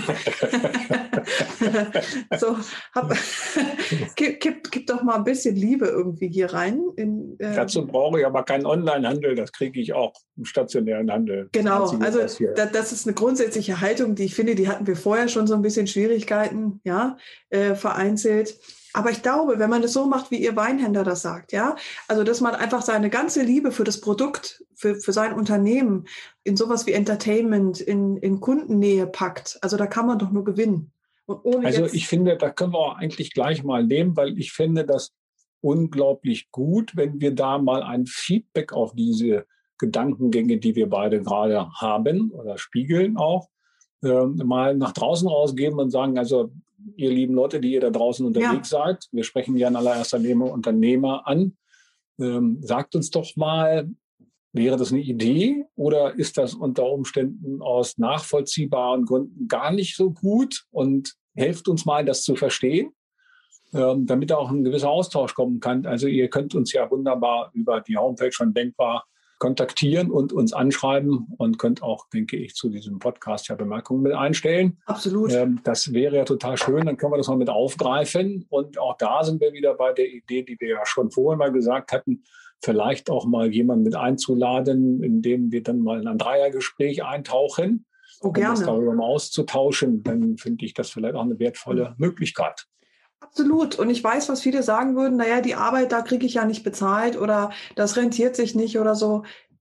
so, hab, gib, gib, gib doch mal ein bisschen Liebe irgendwie hier rein. In, äh, Dazu brauche ich aber keinen Online-Handel, das kriege ich auch im stationären Handel. Genau, Das Einzige, also was hier- da, das ist eine grundsätzliche Haltung, die ich finde, die hatten wir vorher schon so ein bisschen Schwierigkeiten, ja, äh, vereinzelt. Aber ich glaube, wenn man das so macht, wie Ihr Weinhändler das sagt, ja, also dass man einfach seine ganze Liebe für das Produkt, für, für sein Unternehmen in sowas wie Entertainment, in, in Kundennähe packt, also da kann man doch nur gewinnen. Und ohne Also jetzt, ich finde, da können wir auch eigentlich gleich mal nehmen, weil ich finde das unglaublich gut, wenn wir da mal ein Feedback auf diese Gedankengänge, die wir beide gerade haben oder spiegeln auch, äh, mal nach draußen rausgeben und sagen, also ihr lieben Leute, die ihr da draußen unterwegs Ja. seid, wir sprechen ja in allererster Linie Unternehmer an, ähm, sagt uns doch mal, wäre das eine Idee oder ist das unter Umständen aus nachvollziehbaren Gründen gar nicht so gut und helft uns mal, das zu verstehen, ähm, damit auch ein gewisser Austausch kommen kann. Also ihr könnt uns ja wunderbar über die Homepage schon denkbar kontaktieren und uns anschreiben und könnt auch, denke ich, zu diesem Podcast ja Bemerkungen mit einstellen. absolut. Ähm, das wäre ja total schön, dann können wir das mal mit aufgreifen. Und auch da sind wir wieder bei der Idee, die wir ja schon vorhin mal gesagt hatten, vielleicht auch mal jemanden mit einzuladen, indem wir dann mal in ein Dreiergespräch eintauchen, Oh, um das gerne. darüber mal auszutauschen. Dann finde ich das vielleicht auch eine wertvolle Möglichkeit. Absolut. Und ich weiß, was viele sagen würden, naja, die Arbeit, da kriege ich ja nicht bezahlt oder das rentiert sich nicht oder so.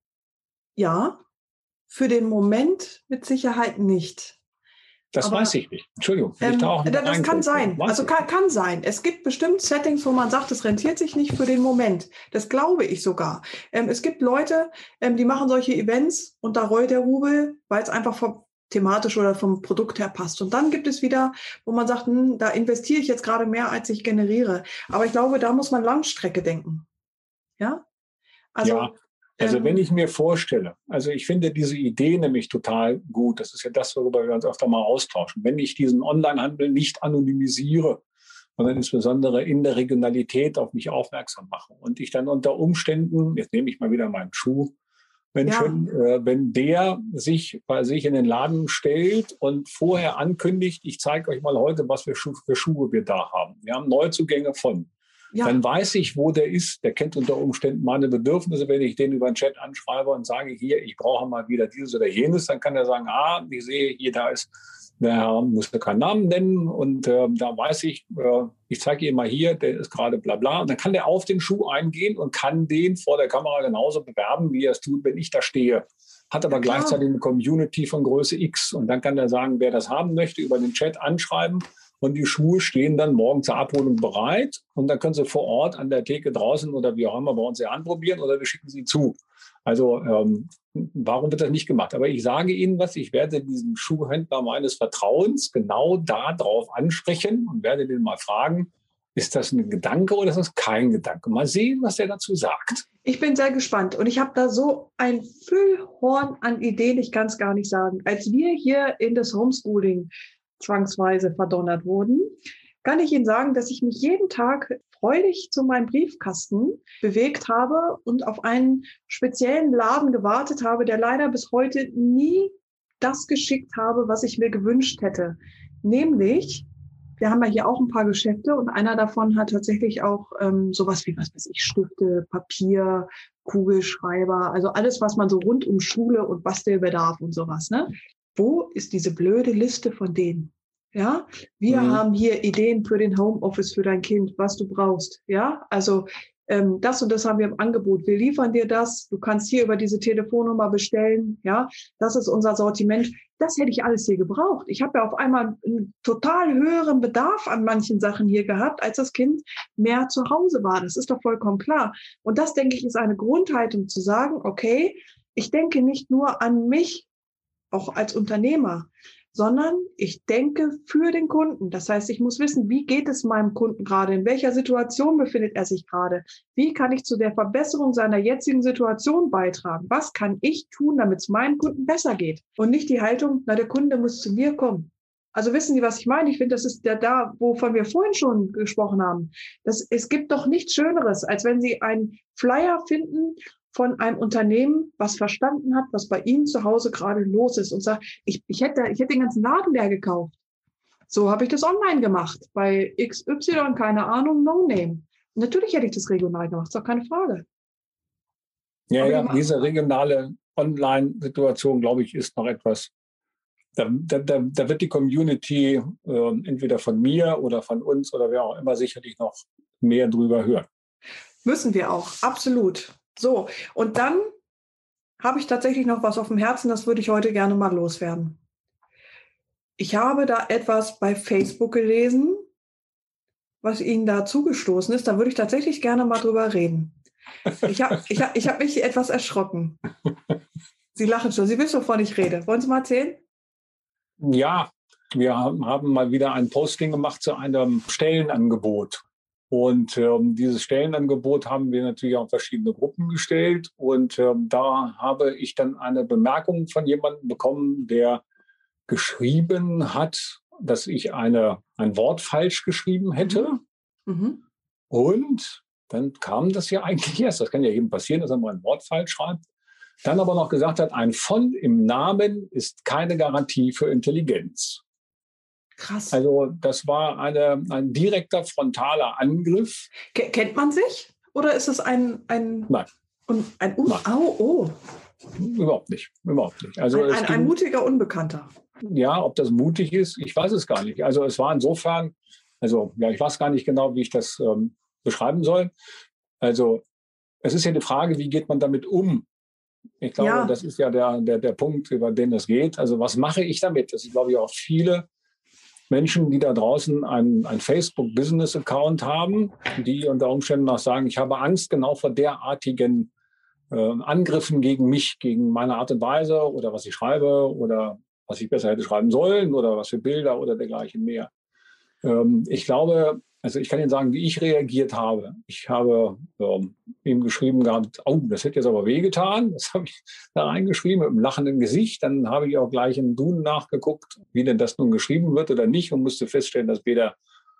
Ja, für den Moment mit Sicherheit nicht. Das Aber, weiß ich nicht. Entschuldigung. will ich Ähm, da auch da- das kann reingreifen? sein. Weiß Also ich kann, kann sein. Es gibt bestimmt Settings, wo man sagt, es rentiert sich nicht für den Moment. Das glaube ich sogar. Ähm, es gibt Leute, ähm, die machen solche Events und da rollt der Rubel, weil es einfach vom thematisch oder vom Produkt her passt. Und dann gibt es wieder, wo man sagt, hm, da investiere ich jetzt gerade mehr, als ich generiere. Aber ich glaube, da muss man Langstrecke denken. Ja? Also, Ja. Also ähm, wenn ich mir vorstelle, also ich finde diese Idee nämlich total gut. Das ist ja das, worüber wir uns öfter mal austauschen. Wenn ich diesen Onlinehandel nicht anonymisiere, sondern insbesondere in der Regionalität auf mich aufmerksam mache und ich dann unter Umständen, jetzt nehme ich mal wieder meinen Schuh, Menschen, ja. äh, wenn der sich bei sich in den Laden stellt und vorher ankündigt, ich zeige euch mal heute, was für, Schu- für Schuhe wir da haben. Wir haben Neuzugänge von. Ja. Dann weiß ich, wo der ist. Der kennt unter Umständen meine Bedürfnisse. Wenn ich den über den Chat anschreibe und sage, hier, ich brauche mal wieder dieses oder jenes, dann kann er sagen, ah, ich sehe, hier, da ist, der Herr muss ja keinen Namen nennen und äh, da weiß ich, äh, ich zeige ihm mal hier, der ist gerade bla bla. Und dann kann der auf den Schuh eingehen und kann den vor der Kamera genauso bewerben, wie er es tut, wenn ich da stehe. hat aber Ja, klar. gleichzeitig eine Community von Größe X. Und dann kann er sagen, wer das haben möchte, über den Chat anschreiben. Und die Schuhe stehen dann morgen zur Abholung bereit. Und dann können Sie vor Ort an der Theke draußen oder wie auch immer bei uns ja anprobieren oder wir schicken Sie zu. Also ähm, warum wird das nicht gemacht? Aber ich sage Ihnen was, ich werde diesen Schuhhändler meines Vertrauens genau darauf ansprechen und werde den mal fragen, ist das ein Gedanke oder ist das kein Gedanke? Mal sehen, was der dazu sagt. Ich bin sehr gespannt und ich habe da so ein Füllhorn an Ideen, ich kann es gar nicht sagen. Als wir hier in das Homeschooling zwangsweise verdonnert wurden, kann ich Ihnen sagen, dass ich mich jeden Tag freudig zu meinem Briefkasten bewegt habe und auf einen speziellen Laden gewartet habe, der leider bis heute nie das geschickt habe, was ich mir gewünscht hätte. Nämlich, wir haben ja hier auch ein paar Geschäfte und einer davon hat tatsächlich auch ähm, sowas wie, was weiß ich, Stifte, Papier, Kugelschreiber, also alles, was man so rund um Schule und Bastelbedarf und sowas, ne? Wo ist diese blöde Liste von denen? Ja, wir Mhm. haben hier Ideen für den Homeoffice für dein Kind, was du brauchst. Ja, also ähm, das und das haben wir im Angebot. Wir liefern dir das. Du kannst hier über diese Telefonnummer bestellen. Ja, das ist unser Sortiment. Das hätte ich alles hier gebraucht. Ich habe ja auf einmal einen total höheren Bedarf an manchen Sachen hier gehabt, als das Kind mehr zu Hause war. Das ist doch vollkommen klar. Und das, denke ich, ist eine Grundhaltung zu sagen, okay, ich denke nicht nur an mich, auch als Unternehmer, sondern ich denke für den Kunden. Das heißt, ich muss wissen, wie geht es meinem Kunden gerade? In welcher Situation befindet er sich gerade? Wie kann ich zu der Verbesserung seiner jetzigen Situation beitragen? Was kann ich tun, damit es meinem Kunden besser geht? Und nicht die Haltung, na, der Kunde muss zu mir kommen. Also wissen Sie, was ich meine? Ich finde, das ist der da, wovon wir vorhin schon gesprochen haben. Das, es gibt doch nichts Schöneres, als wenn Sie einen Flyer finden von einem Unternehmen, was verstanden hat, was bei Ihnen zu Hause gerade los ist und sagt, ich, ich, hätte, ich hätte den ganzen Laden leer gekauft. So habe ich das online gemacht. Bei X Y, keine Ahnung, No Name. Natürlich hätte ich das regional gemacht, ist doch keine Frage. Ja, Aber ja, die ma- diese regionale Online-Situation, glaube ich, ist noch etwas. Da, da, da da wird die Community äh, entweder von mir oder von uns oder wer auch immer sicherlich noch mehr drüber hören. Müssen wir auch, absolut. So, und dann habe ich tatsächlich noch was auf dem Herzen, das würde ich heute gerne mal loswerden. Ich habe da etwas bei Facebook gelesen, was Ihnen da zugestoßen ist. Da würde ich tatsächlich gerne mal drüber reden. Ich habe ich hab, ich hab mich etwas erschrocken. Sie lachen schon, Sie wissen, wovon ich rede. Wollen Sie mal erzählen? Ja, wir haben, haben mal wieder ein Posting gemacht zu einem Stellenangebot. Und ähm, dieses Stellenangebot haben wir natürlich auch in verschiedene Gruppen gestellt. Und ähm, da habe ich dann eine Bemerkung von jemandem bekommen, der geschrieben hat, dass ich eine, ein Wort falsch geschrieben hätte. Mhm. Und dann kam das ja eigentlich erst. Das kann ja jedem passieren, dass er mal ein Wort falsch schreibt. Dann aber noch gesagt hat, ein von im Namen ist keine Garantie für Intelligenz. Krass. Also das war eine, ein direkter frontaler Angriff. Ke- Kennt man sich? Oder ist es ein... ein Nein. Und ein Un Nein. oh, oh. Überhaupt nicht, überhaupt nicht. Also Ein, es ein, ging, ein mutiger Unbekannter. ja, ob das mutig ist, ich weiß es gar nicht. Also es war insofern, also ja, ich weiß gar nicht genau, wie ich das ähm, beschreiben soll. Also es ist ja die Frage, wie geht man damit um? Ich glaube, Ja. das ist ja der, der, der Punkt, über den es geht. Also was mache ich damit? Das ist, glaube ich, auch viele Menschen, die da draußen einen, einen Facebook-Business-Account haben, die unter Umständen auch sagen, ich habe Angst genau vor derartigen äh, Angriffen gegen mich, gegen meine Art und Weise oder was ich schreibe oder was ich besser hätte schreiben sollen oder was für Bilder oder dergleichen mehr. Ähm, ich glaube, also ich kann Ihnen sagen, wie ich reagiert habe. Ich habe ähm, ihm geschrieben gehabt, oh, das hätte jetzt aber wehgetan. Das habe ich da reingeschrieben mit einem lachenden Gesicht. Dann habe ich auch gleich im Duden nachgeguckt, wie denn das nun geschrieben wird oder nicht und musste feststellen, dass weder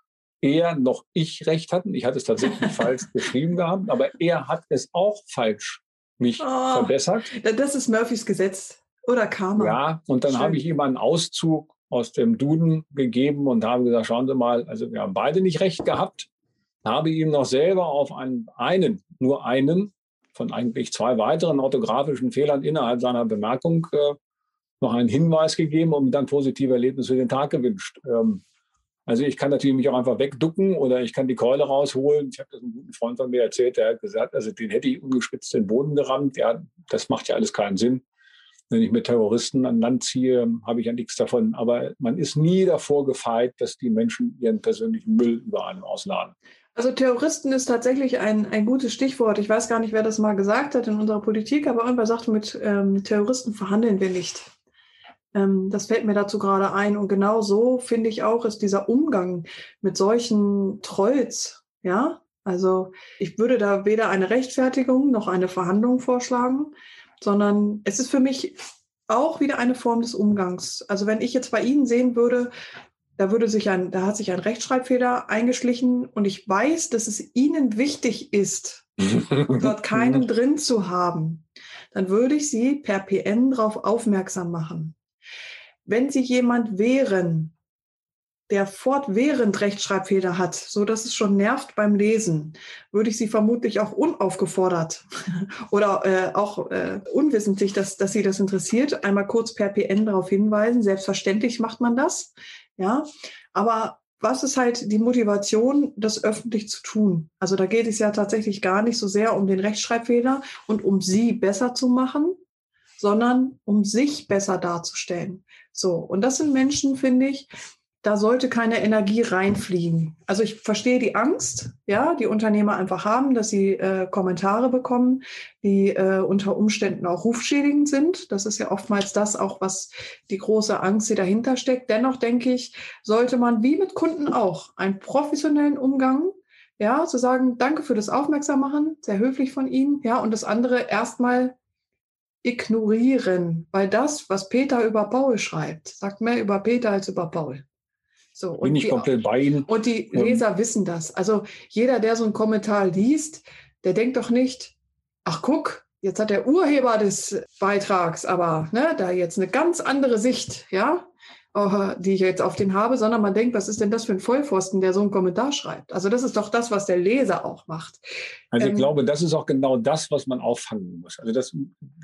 er noch ich recht hatten. Ich hatte es tatsächlich falsch geschrieben gehabt, aber er hat es auch falsch mich Oh, verbessert. das ist Murphys Gesetz. Oder Karma. Ja, und dann Schön. habe ich ihm einen Auszug aus dem Duden gegeben und habe gesagt, schauen Sie mal, also wir haben beide nicht recht gehabt. Habe ihm noch selber auf einen, einen nur einen von eigentlich zwei weiteren orthografischen Fehlern innerhalb seiner Bemerkung äh, noch einen Hinweis gegeben und dann positive Erlebnisse für den Tag gewünscht. Ähm, also ich kann natürlich mich auch einfach wegducken oder ich kann die Keule rausholen. Ich habe das einem guten Freund von mir erzählt, der hat gesagt, also den hätte ich ungespitzt in den Boden gerammt. Ja, das macht ja alles keinen Sinn. Wenn ich mit Terroristen an Land ziehe, habe ich ja nichts davon. Aber man ist nie davor gefeit, dass die Menschen ihren persönlichen Müll über einen ausladen. Also Terroristen ist tatsächlich ein, ein gutes Stichwort. Ich weiß gar nicht, wer das mal gesagt hat in unserer Politik, aber irgendwer sagte, mit ähm, Terroristen verhandeln wir nicht. Ähm, das fällt mir dazu gerade ein. Und genau so, finde ich auch, ist dieser Umgang mit solchen Trolls, ja. Also ich würde da weder eine Rechtfertigung noch eine Verhandlung vorschlagen, sondern es ist für mich auch wieder eine Form des Umgangs. Also wenn ich jetzt bei Ihnen sehen würde, da würde sich ein, da hat sich ein Rechtschreibfehler eingeschlichen und ich weiß, dass es Ihnen wichtig ist, dort keinen drin zu haben, dann würde ich Sie per P N darauf aufmerksam machen. Wenn Sie jemand wären, der fortwährend Rechtschreibfehler hat, so dass es schon nervt beim Lesen, würde ich Sie vermutlich auch unaufgefordert oder äh, auch äh, unwissentlich, dass, dass Sie das interessiert, einmal kurz per P N darauf hinweisen. Selbstverständlich macht man das, ja. Aber was ist halt die Motivation, das öffentlich zu tun? Also da geht es ja tatsächlich gar nicht so sehr um den Rechtschreibfehler und um Sie besser zu machen, sondern um sich besser darzustellen. So, und das sind Menschen, finde ich, da sollte keine Energie reinfliegen. Also ich verstehe die Angst, ja, die Unternehmer einfach haben, dass sie äh, Kommentare bekommen, die äh, unter Umständen auch rufschädigend sind. Das ist ja oftmals das auch, was die große Angst, die dahinter steckt. Dennoch denke ich, sollte man wie mit Kunden auch einen professionellen Umgang, ja, zu sagen, danke für das Aufmerksammachen, sehr höflich von Ihnen, ja, und das andere erstmal ignorieren, weil das, was Peter über Paul schreibt, sagt mehr über Peter als über Paul. So, und Bin ich die, komplett bei Ihnen. Und die Leser ähm, wissen das. Also jeder, der so einen Kommentar liest, der denkt doch nicht, ach guck, jetzt hat der Urheber des Beitrags aber ne, da jetzt eine ganz andere Sicht, ja, die ich jetzt auf den habe, sondern man denkt, was ist denn das für ein Vollpfosten, der so einen Kommentar schreibt? Also das ist doch das, was der Leser auch macht. Also ich ähm, glaube, das ist auch genau das, was man auffangen muss. Also das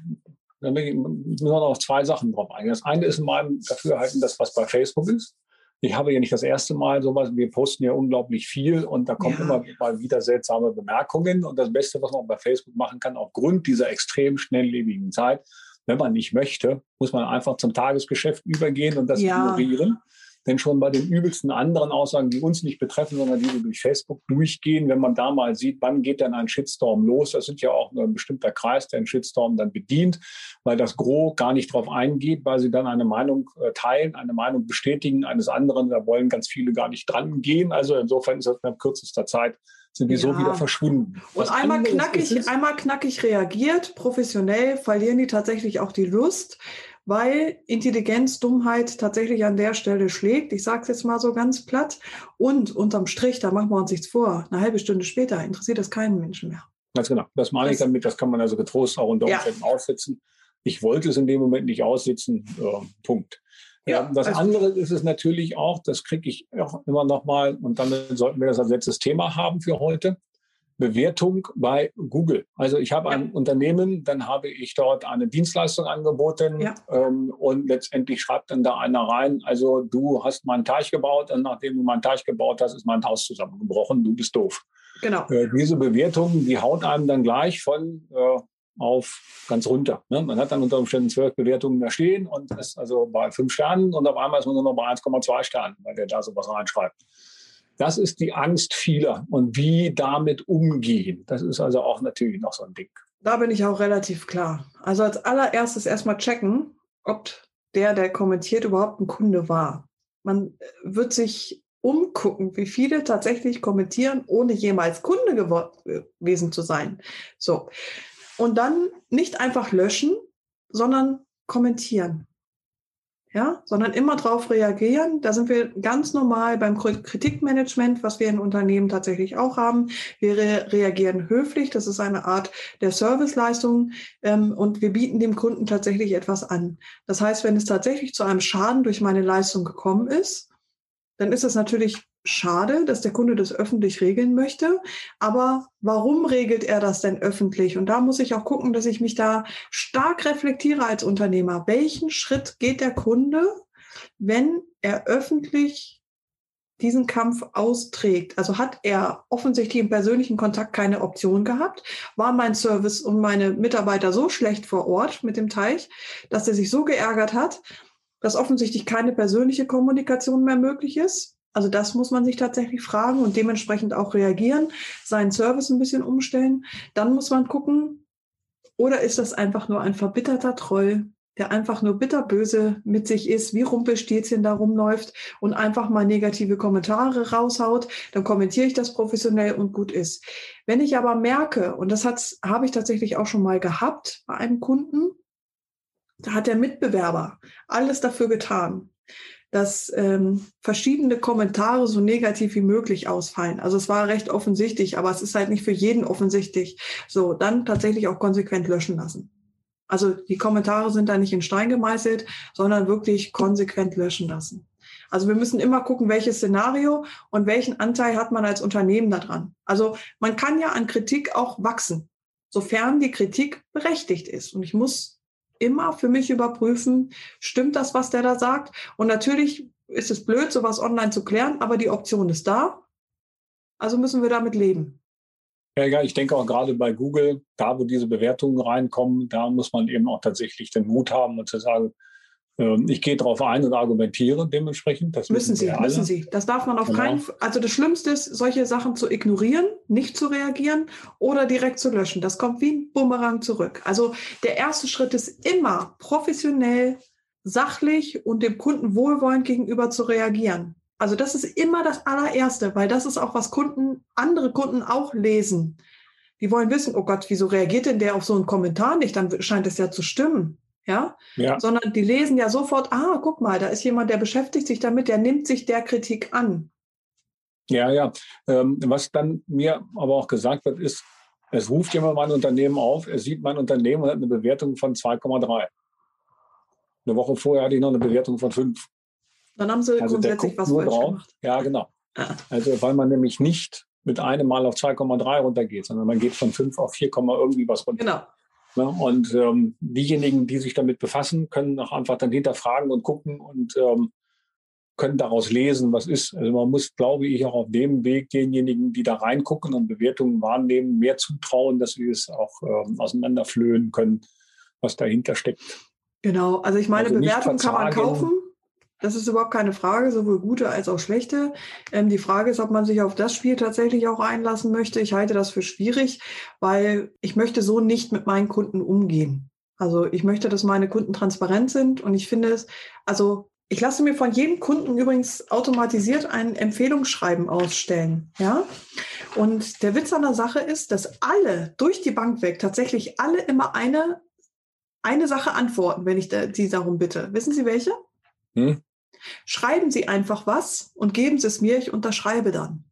da müssen wir noch auf zwei Sachen drauf eingehen. Das eine ist in meinem Dafürhalten das, was bei Facebook ist. Ich habe ja nicht das erste Mal sowas, wir posten ja unglaublich viel und da kommen ja immer mal wieder seltsame Bemerkungen. Und das Beste, was man bei Facebook machen kann, aufgrund dieser extrem schnelllebigen Zeit, wenn man nicht möchte, muss man einfach zum Tagesgeschäft übergehen und das ja. ignorieren. Denn schon bei den übelsten anderen Aussagen, die uns nicht betreffen, sondern die wir durch Facebook durchgehen, wenn man da mal sieht, wann geht denn ein Shitstorm los, das sind ja auch ein bestimmter Kreis, der einen Shitstorm dann bedient, weil das Gros gar nicht drauf eingeht, weil sie dann eine Meinung äh, teilen, eine Meinung bestätigen eines anderen, da wollen ganz viele gar nicht dran gehen. Also insofern ist das in kürzester Zeit sind die ja. so wieder verschwunden. Und Was einmal knackig, einmal knackig reagiert, professionell, verlieren die tatsächlich auch die Lust, weil Intelligenz, Dummheit tatsächlich an der Stelle schlägt. Ich sage es jetzt mal so ganz platt. Und unterm Strich, da machen wir uns nichts vor, eine halbe Stunde später interessiert das keinen Menschen mehr. Ganz genau. Das meine das, ich damit. Das kann man also getrost auch unter Umständen ja. aussitzen. Ich wollte es in dem Moment nicht aussitzen. Äh, Punkt. Ja, das also, andere ist es natürlich auch, das kriege ich auch immer noch mal, und damit sollten wir das als letztes Thema haben für heute, Bewertung bei Google. Also ich habe ja. ein Unternehmen, dann habe ich dort eine Dienstleistung angeboten ja. ähm, und letztendlich schreibt dann da einer rein, also du hast meinen Teich gebaut und nachdem du meinen Teich gebaut hast, ist mein Haus zusammengebrochen, du bist doof. Genau. Äh, diese Bewertung, die haut einem dann gleich von äh, auf ganz runter. Ne? Man hat dann unter Umständen zwölf Bewertungen da stehen und ist also bei fünf Sternen und auf einmal ist man nur noch bei eins Komma zwei Sternen, weil der da sowas reinschreibt. Das ist die Angst vieler und wie damit umgehen. Das ist also auch natürlich noch so ein Ding. Da bin ich auch relativ klar. Also als allererstes erstmal checken, ob der, der kommentiert, überhaupt ein Kunde war. Man wird sich umgucken, wie viele tatsächlich kommentieren, ohne jemals Kunde gewesen zu sein. So. Und dann nicht einfach löschen, sondern kommentieren. Ja, sondern immer drauf reagieren. Da sind wir ganz normal beim Kritikmanagement, was wir in Unternehmen tatsächlich auch haben. Wir re- reagieren höflich. Das ist eine Art der Serviceleistung. Ähm, und wir bieten dem Kunden tatsächlich etwas an. Das heißt, wenn es tatsächlich zu einem Schaden durch meine Leistung gekommen ist, dann ist es natürlich schade, dass der Kunde das öffentlich regeln möchte. Aber warum regelt er das denn öffentlich? Und da muss ich auch gucken, dass ich mich da stark reflektiere als Unternehmer. Welchen Schritt geht der Kunde, wenn er öffentlich diesen Kampf austrägt. Also hat er offensichtlich im persönlichen Kontakt keine Option gehabt? War mein Service und meine Mitarbeiter so schlecht vor Ort mit dem Teich, dass er sich so geärgert hat, dass offensichtlich keine persönliche Kommunikation mehr möglich ist? Also das muss man sich tatsächlich fragen und dementsprechend auch reagieren, seinen Service ein bisschen umstellen. Dann muss man gucken, oder ist das einfach nur ein verbitterter Troll, der einfach nur bitterböse mit sich ist, wie Rumpelstilzchen da rumläuft und einfach mal negative Kommentare raushaut, dann kommentiere ich das professionell und gut ist. Wenn ich aber merke, und das habe ich tatsächlich auch schon mal gehabt bei einem Kunden, da hat der Mitbewerber alles dafür getan, dass ähm, verschiedene Kommentare so negativ wie möglich ausfallen. Also es war recht offensichtlich, aber es ist halt nicht für jeden offensichtlich. So, dann tatsächlich auch konsequent löschen lassen. Also die Kommentare sind da nicht in Stein gemeißelt, sondern wirklich konsequent löschen lassen. Also wir müssen immer gucken, welches Szenario und welchen Anteil hat man als Unternehmen daran. Also man kann ja an Kritik auch wachsen, sofern die Kritik berechtigt ist. Und ich muss immer für mich überprüfen, stimmt das, was der da sagt? Und natürlich ist es blöd, sowas online zu klären, aber die Option ist da. Also müssen wir damit leben. Ja, ja, ich denke auch gerade bei Google, da wo diese Bewertungen reinkommen, da muss man eben auch tatsächlich den Mut haben und zu sagen, äh, ich gehe darauf ein und argumentiere dementsprechend. Das müssen Sie, müssen Sie. Das darf man auf genau. keinen Fall. Also das Schlimmste ist, solche Sachen zu ignorieren, nicht zu reagieren oder direkt zu löschen. Das kommt wie ein Bumerang zurück. Also der erste Schritt ist immer professionell, sachlich und dem Kunden wohlwollend gegenüber zu reagieren. Also das ist immer das allererste, weil das ist auch, was Kunden, andere Kunden auch lesen. Die wollen wissen, oh Gott, wieso reagiert denn der auf so einen Kommentar nicht? Dann scheint es ja zu stimmen. Ja? Ja. Sondern die lesen ja sofort, ah, guck mal, da ist jemand, der beschäftigt sich damit, der nimmt sich der Kritik an. Ja, ja. Ähm, was dann mir aber auch gesagt wird, ist, es ruft jemand mein Unternehmen auf, er sieht mein Unternehmen und hat eine Bewertung von zwei Komma drei. Eine Woche vorher hatte ich noch eine Bewertung von fünf. Dann haben sie also grundsätzlich was nur falsch drauf. gemacht. Ja, genau. Ah. Also weil man nämlich nicht mit einem Mal auf zwei Komma drei runtergeht, sondern man geht von fünf auf vier, irgendwie was runter. Genau. Ja, und ähm, diejenigen, die sich damit befassen, können auch einfach dann hinterfragen und gucken und ähm, können daraus lesen, was ist. Also man muss, glaube ich, auch auf dem Weg denjenigen, die da reingucken und Bewertungen wahrnehmen, mehr zutrauen, dass sie es auch ähm, auseinanderflöhen können, was dahinter steckt. Genau, also ich meine, also Bewertungen kann man kaufen. Das ist überhaupt keine Frage, sowohl gute als auch schlechte. Ähm, die Frage ist, ob man sich auf das Spiel tatsächlich auch einlassen möchte. Ich halte das für schwierig, weil ich möchte so nicht mit meinen Kunden umgehen. Also ich möchte, dass meine Kunden transparent sind und ich finde es, also ich lasse mir von jedem Kunden übrigens automatisiert ein Empfehlungsschreiben ausstellen. Ja? Und der Witz an der Sache ist, dass alle durch die Bank weg tatsächlich alle immer eine, eine Sache antworten, wenn ich da, sie darum bitte. Wissen Sie welche? Hm? Schreiben Sie einfach was und geben Sie es mir, ich unterschreibe dann.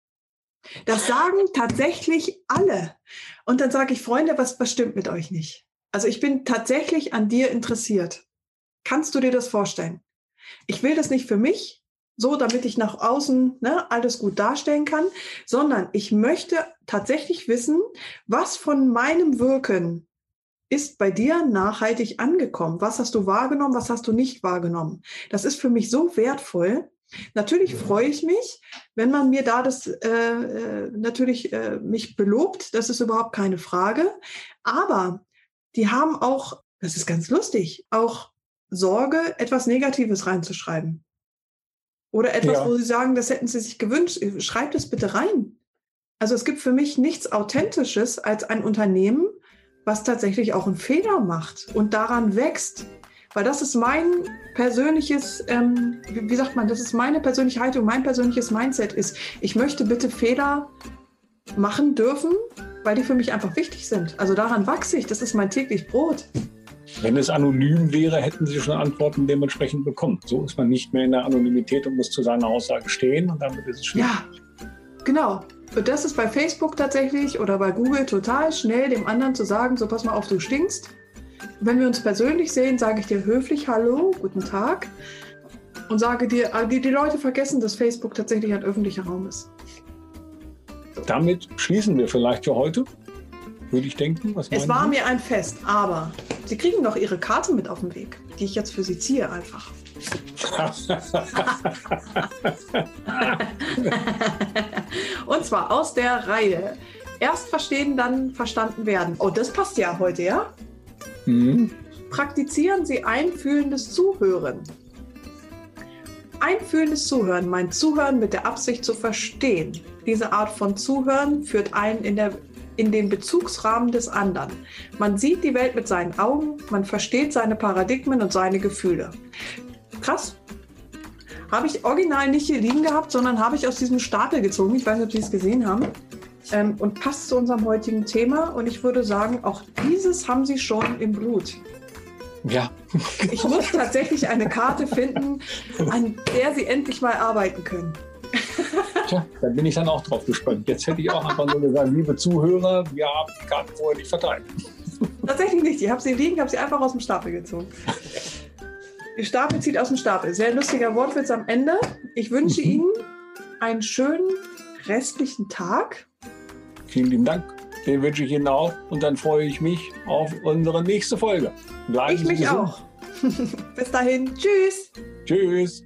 Das sagen tatsächlich alle. Und dann sage ich, Freunde, was, was stimmt mit euch nicht? Also ich bin tatsächlich an dir interessiert. Kannst du dir das vorstellen? Ich will das nicht für mich, so damit ich nach außen ne, alles gut darstellen kann, sondern ich möchte tatsächlich wissen, was von meinem Wirken ist bei dir nachhaltig angekommen? Was hast du wahrgenommen? Was hast du nicht wahrgenommen? Das ist für mich so wertvoll. Natürlich freue ich mich, wenn man mir da das äh, natürlich äh, mich belobt. Das ist überhaupt keine Frage. Aber die haben auch, das ist ganz lustig, auch Sorge, etwas Negatives reinzuschreiben. Oder etwas, ja. wo sie sagen, das hätten sie sich gewünscht. Schreibt es bitte rein. Also es gibt für mich nichts Authentisches als ein Unternehmen, was tatsächlich auch einen Fehler macht und daran wächst. Weil das ist mein persönliches, ähm, wie, wie sagt man, das ist meine persönliche Haltung, mein persönliches Mindset ist, ich möchte bitte Fehler machen dürfen, weil die für mich einfach wichtig sind. Also daran wachse ich, das ist mein täglich Brot. Wenn es anonym wäre, hätten Sie schon Antworten dementsprechend bekommen. So ist man nicht mehr in der Anonymität und muss zu seiner Aussage stehen und damit ist es schwierig. Ja, genau. Und das ist bei Facebook tatsächlich oder bei Google total schnell, dem anderen zu sagen, so pass mal auf, du stinkst. Wenn wir uns persönlich sehen, sage ich dir höflich Hallo, guten Tag und sage dir, die, die Leute vergessen, dass Facebook tatsächlich ein öffentlicher Raum ist. So. Damit schließen wir vielleicht für heute, würde ich denken. Was es war Sie? Mir ein Fest, aber Sie kriegen noch Ihre Karte mit auf den Weg, die ich jetzt für Sie ziehe einfach. Und zwar aus der Reihe Erst verstehen, dann verstanden werden. Oh, das passt ja heute, ja? Mhm. Praktizieren Sie einfühlendes Zuhören. Einfühlendes Zuhören meint Zuhören mit der Absicht zu verstehen. Diese Art von Zuhören führt einen in, der, in den Bezugsrahmen des anderen. Man sieht die Welt mit seinen Augen, man versteht seine Paradigmen und seine Gefühle. Krass. Habe ich original nicht hier liegen gehabt, sondern habe ich aus diesem Stapel gezogen. Ich weiß nicht, ob Sie es gesehen haben. Ähm, und passt zu unserem heutigen Thema. Und ich würde sagen, auch dieses haben Sie schon im Blut. Ja. Ich muss tatsächlich eine Karte finden, an der Sie endlich mal arbeiten können. Tja, da bin ich dann auch drauf gespannt. Jetzt hätte ich auch einfach nur gesagt, liebe Zuhörer, wir haben die Karten vorher nicht verteilt. Tatsächlich nicht. Ich habe sie liegen, habe sie einfach aus dem Stapel gezogen. Die Stapel zieht aus dem Stapel. Sehr lustiger Wortwitz am Ende. Ich wünsche mhm. Ihnen einen schönen restlichen Tag. Vielen lieben Dank. Den wünsche ich Ihnen auch. Und dann freue ich mich auf unsere nächste Folge. Bleiben ich Sie mich gesund. auch. Bis dahin. Tschüss. Tschüss.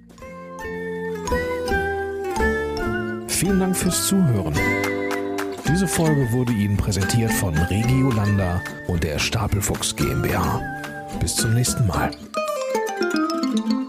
Vielen Dank fürs Zuhören. Diese Folge wurde Ihnen präsentiert von Regiolanda und der Stapelfuchs GmbH. Bis zum nächsten Mal.